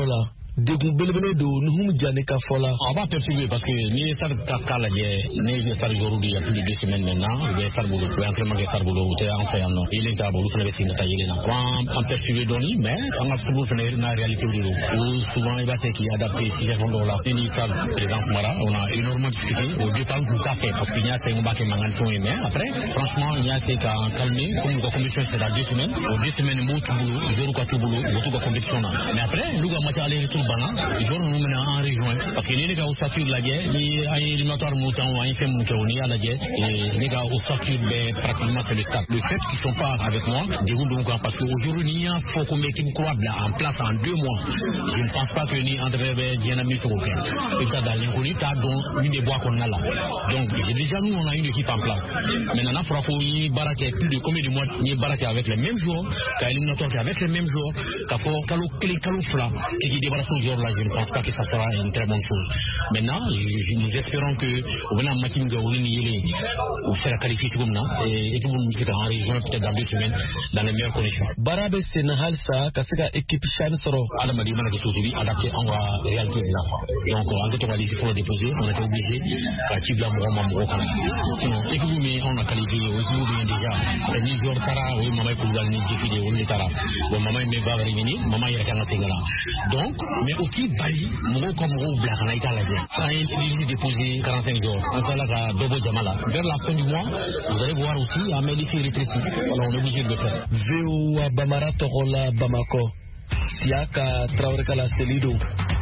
Speaker 16: degun belebele do nuhum jani ka fola.
Speaker 17: On va perturber parce que ni ça ka la je ni je ça aujourd'hui il y a plus de deux semaines maintenant je vais faire boulot pour incrément que faire boulot tu en fait non il est à boulot sur les signes taillés là on perturber doni mais on a souvent fait la réalité du lot souvent il va c'est qui adapté situation de là ni ça présent Mara on a énormément discuté au départ du café parce qu'il y a c'est un bac mangan tout mais après franchement il y a c'est qu'à calmer comme la commission c'est dans deux semaines au deux semaines bout tout boulot jour quoi tout boulot tout quoi compétition mais après nous va match aller tout bana jour nous maintenant en région parce que les gars au statut la guerre ni ay éliminatoire mouton ay fait mouton ni à la guerre et les gars au statut ben pratiquement c'est le stade le fait qu'ils sont pas avec moi déroule donc parce que aujourd'hui il y a faut qu'on mette une croix en place en deux mois je ne pense pas que ni André Diana mis sur aucun et ça dans l'inconnu t'as donc une des bois qu'on a là donc déjà nous on a une équipe en place maintenant il faudra qu'on y baraque plus de combien de mois ni baraque avec les mêmes joueurs qu'à éliminatoire avec les mêmes joueurs qu'à faut calo clé calo fla qui débarrasse ce joueur là je ne pense pas que ça sera une très bonne chose maintenant nous espérons que au bout d'un match nous allons y ou faire la qualification comme ça et tout le monde qui est en région peut-être dans deux semaines dans les meilleures conditions
Speaker 16: Barabe Sénahal ça kasika équipe Chan Soro
Speaker 17: Adam a dit que c'est adapté en réalité de la fois donc en tout cas il faut le déposer on était obligé qu'à Tibla Mourama Mourama sinon équipe mais on a qualifié équipe bien déjà et ni joueur Tara oui maman Koudal ni Jeffy on est Tara bon maman ne va revenir maman il est en Sénégal donc mais aussi Bali Mourou comme Mourou Black on a été à la guerre quand il est déposé quarante-cinq jours on s'en a Dobo Jamala vers la fin du mois vous allez voir aussi à Mélissi rétréci alors on est obligé de le faire
Speaker 16: V O A Bamara Torola Bamako Siaka Traoré Kala Selido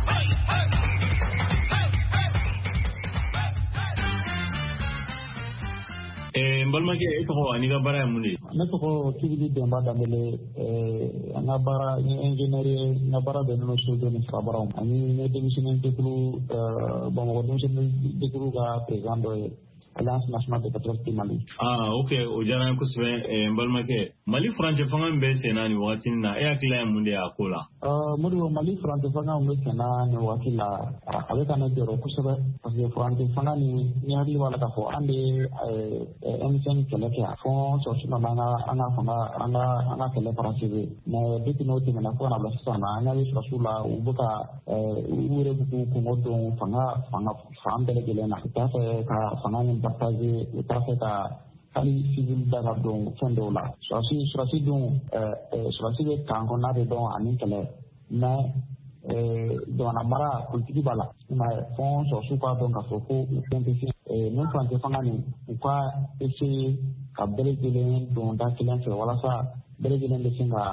Speaker 1: Eh mbalmake e to ani ga bara mun ne
Speaker 18: na to tibidi de mbada mele eh na bara ni engineer na bara de no so de ni sabara ani ne de mission de kulu eh bon ko mission de kulu ga présent Alliance nationale de pétrole du Mali.
Speaker 1: Ah, ok. O jara ko sebe e mbalmake Mali France fanga mbe senani wakati na e akila munde akola.
Speaker 18: Euh muri Mali France fanga mbe senani wakila avec un jero ko sebe parce que France fanga ni ni hali wala ka fo ande eh emisen kele ke fond so sima manga ana fanga ana ana kele parasibe na depuis no te na ko na bla sana ana wi rasula ubuka eh ure buku ko modo fanga fanga fanga de gele na ta ka fanga ni partager le trafic à Ali civil d'Arabon Fendola. Soit si, soit si donc, soit si les Kangona de don à Nicolas, mais dans la mara politique bala, mais fond sur soupa donc à Foko ou Pempisi, et non quand tu fangani, ou quoi essayer à Belgilen dont Dakilan fait voilà ça, Belgilen de Singa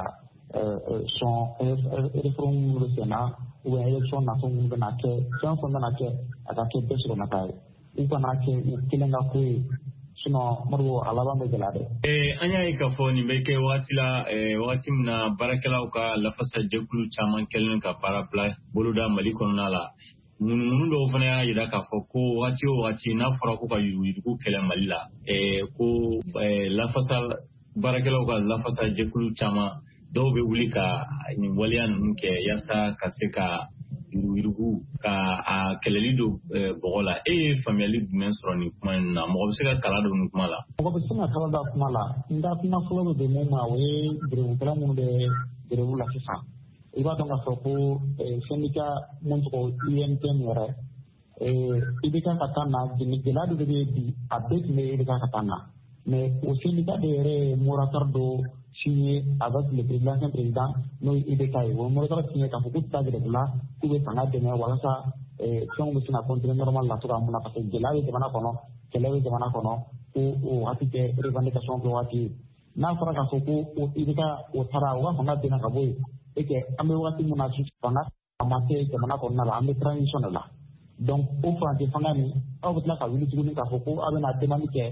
Speaker 18: son réforme le Sénat ou élection nationale de Nake, sans fond de Nake, à Nake Besson Nakai. Upanake kilenga kui sino marwo alaba me gelade
Speaker 1: eh anya ka foni beke watila eh watimna barakala ka lafasa jekulu chaman kelen ka para pla boluda maliko nala mununu do fana ya yida ka foko wati o wati na fara ko ka yuyu ko kelen malila eh ko lafasa barakala ka lafasa jekulu chama do be wulika ni walian nke yasa kaseka yurugu ka a kelelido bogola e family dimension kuma na mo se ka kala do kuma la
Speaker 18: mo be sina kala da kuma la nda kuma folo de mo ma we gre kala mo de gre la fisa iba donc a soko syndicat mon ko I M T mera e ibika katana de gelado de di abet me ibika katana mais au syndicat de moratoire do signé avec le président et président nous I B K on moratoire signé ka fuku ta de la ku be fanga de wala sa e son be sina continuer normal la tura mona parce que gelado de bana kono gelado de bana kono o o atike revendication ko wati na fara ka fuku o I B K o tara wa fanga de na ka boy e ke ambe wati mona su fanga amate de bana kono la ambe transition la donc au français fanga ni au butla ka wili tuguni ka fuku abena demande ke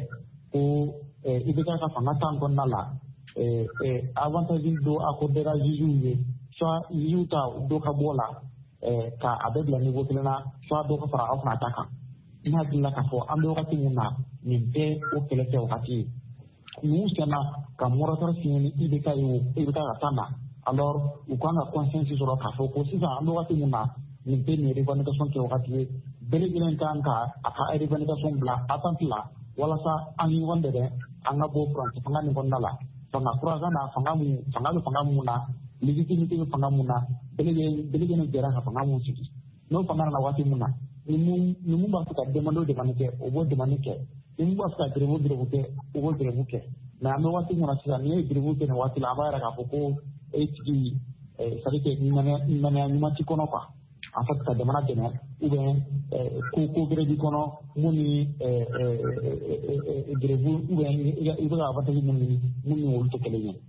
Speaker 18: o I B K ka fanga tan kono la eh eh avantage do accordera juju soit yuta do ka bola eh ka avec le niveau plena soit do ka fara afna ataka ina dilla ka fo ambe wakati muna ni be o kele te wakati nous sema ka moratoire signé I B K yo I B K atana alors ou quand la consensus sur ka fo ko sisa ambe wakati muna ni be ni revendication ke wakati bele gilen kan ka aka revendication bla atantla wala sa ani wonde de anga bo France fanga ni gonnala fanga kuraga na fanga mu fanga fanga mu na légitimité fanga muna belege belege ne jara ka fanga mun sigi no fanga na wati muna ni mun ni mun ba ka demando de manike o bo de manike ni mun ba ka drevo drevo ke o bo drevo ke na me wati muna sira ni drevo ke ne wati la ba ra ka ko hg sari ke ni mane ni mane ni mati kono kwa en fait ka demana de ou bien ko ko grevi kono muni drevo ou bien il va avoir des muni muni wol to kele ni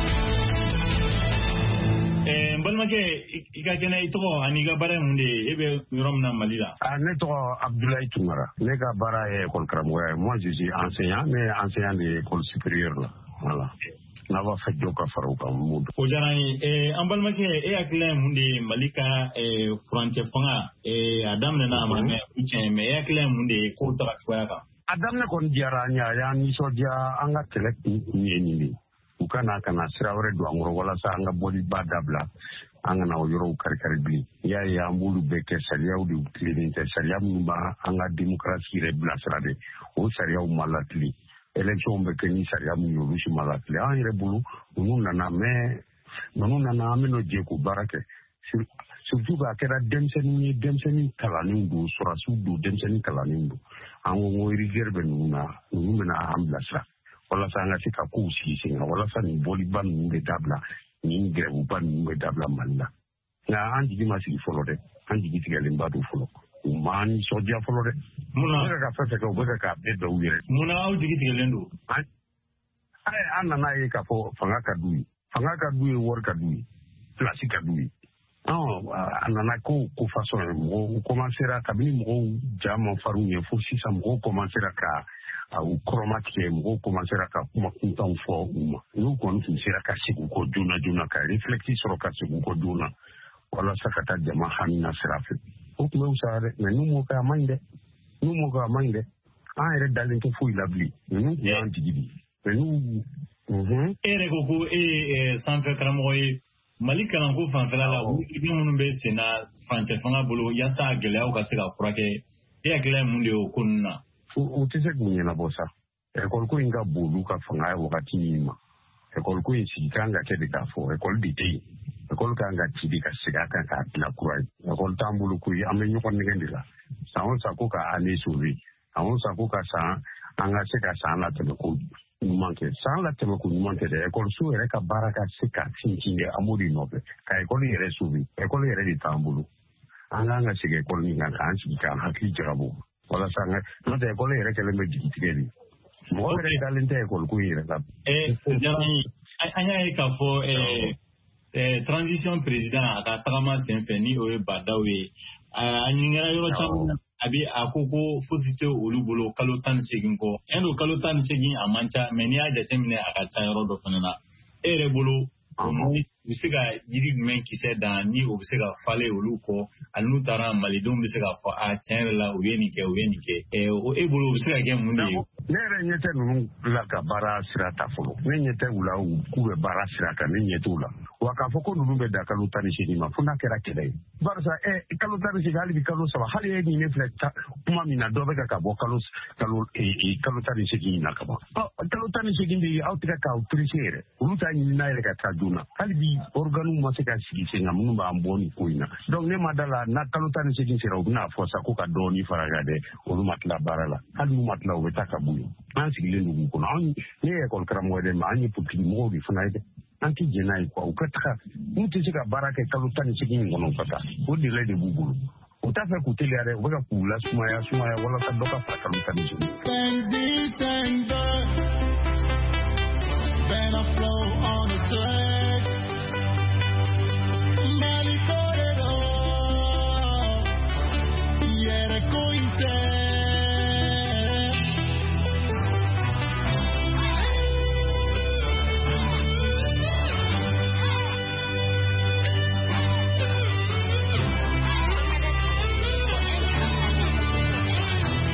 Speaker 4: Eh, Mbalmake, ika kena itoko aniga bara munde ebe yoromna malila.
Speaker 11: Ah, ne toko Abdoulaye Toumara. Ne ka bara est école Kramouya. Moi, je suis enseignant, mais enseignant de l'école supérieure là. Voilà. Na va fait joka faruka mudu.
Speaker 4: Ojarani, eh, Mbalmake, e akile munde malika eh Franche Fanga eh Adam na na mame uche me e akile munde ko ta kwaka.
Speaker 11: Adam ne kon diara nya ya ni so dia anga telek ni ni. Ukana kana sirawre do angoro wala sa anga bodi badabla anga na yoro kar kar bi ya ya mbulu beke sharia udi cleaning sharia mba anga demokrasi re blasrade o sharia o malatli election beke ni sharia mu yoro shi malatli an re bulu nunna na me nunna na me no je ko barake surtout ba kera demseni ni demseni kalani ndu surasu du demseni kalani ndu ango ngori gerbe nuna nuna amblasra wala sanga sika kusi singa wala sa ni boli ban nge dabla ni grebu ban nge dabla malla na andi di masi folo de andi di tigale mbadu folo umani sodia folo de muna ka fa ka ka ka be do wire
Speaker 4: muna au digi tigale ndo
Speaker 11: ay anna na yi ka fo fanga ka duyi fanga ka duyi wor ka duyi classique ka duyi non anna na ko ko façon mo commencer à kabini mo jamo faru ne fo sisa mo commencer ka au chromatique mo commencer à kuma kunta fo uma no ko nti sira ka siku ko juna juna ka reflecti sur ka siku ko juna wala sakata jama hanna sirafi o ko usare na numo ka mande numo ka mande a ere dalin to fu ilabli nu ya antigidi nu mhm
Speaker 4: ere ko ko e sanfe kramoy malika na ko fanfela la ibi munun be sena fante fanga bolo yasa gele au ka se ka furake e akle munde o kunna
Speaker 11: o tese kunye na bosa ekol ko inga bolu ka fanga wakati nima ekol ko isi kanga kede ka fo ekol dite ekol kanga tibi ka siga ka ka la kurai ekol tambulu ku amenyo kon ngendila saon sako ka ane suvi awon sako ka sa anga se ka sa na te ko manke sa la te ko manke de ekol su ere ka baraka sika tinkinge amuri nobe ka ekol ere suvi ekol ere di tambulu anga anga sige ekol ni ngaka ansi ka hakli jarabu wala sanga no te ekol ere kele me dikitikeli mo ere dalente ekol ku ere ka
Speaker 4: eh jani anya e ka fo eh eh transition president aka trama senfeni o badawe anyingara yoro chamu abi akoko fusite olubolo kalotan segin ko endo kalotan segin amancha meni aja temne aka tayro do fanana ere bolo bisega yiri men kise dan ni o bisega fale oluko anu tara malidum bisega fa a tenla o yeni ke o yeni ke e o e bolo bisega ke mundi
Speaker 11: nere nyete nu la ka bara sirata folo ne nyete ula u kube bara sirata ne nyetula wakafoko nulumbe da kalutani shirima funa kera kidai barsa e kalutani shigali bi kalu saba hali e ni neflekta kuma mina dobe ka kabo kalus kalu e kalutani shigi na kaba kalutani shigi ndi autika ka utrishere uluta ni na ile ka tajuna hali bi organu masika shigi senga munumba amboni kuina donc ne madala na kalutani shigi sera ubna fosa ko ka doni faragade ulumatla barala hali mumatla ubetaka buyo ansigile ndugu kuna ne ekol kramwede ma anyi puti mo bi funaide anti jenai kwa ukataka mtu sika baraka kalutani chiki ngono fata odi lede bubulu utafa kutele are weka kula sumaya sumaya wala sadoka fa kalutani chiki then I flow on the track mali corero yere cointe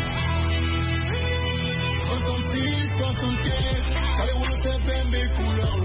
Speaker 11: couleur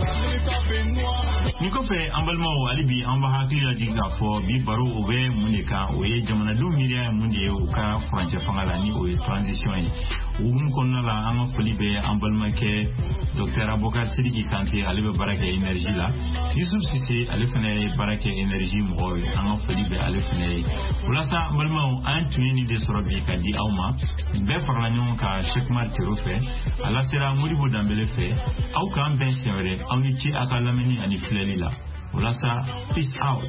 Speaker 4: balma ali bi an ba hakili la jinga fo bi baro o be munika o ye jamana du miria mundi o ka frontier fangala ni o transition yi um konna la an foli be an balma ke docteur Aboubacar Sidiki Kanté ali be barake énergie la Youssouf Cissé ali fene barake énergie mo an foli be ali fene wala sa balma an tuni de sorobi kandi awma be farla nyon ka Cheikh Martiro fe ala sera Modibo Dambélé fe au kan ben sere au ni ci akala meni ani fleli la wala sa peace out.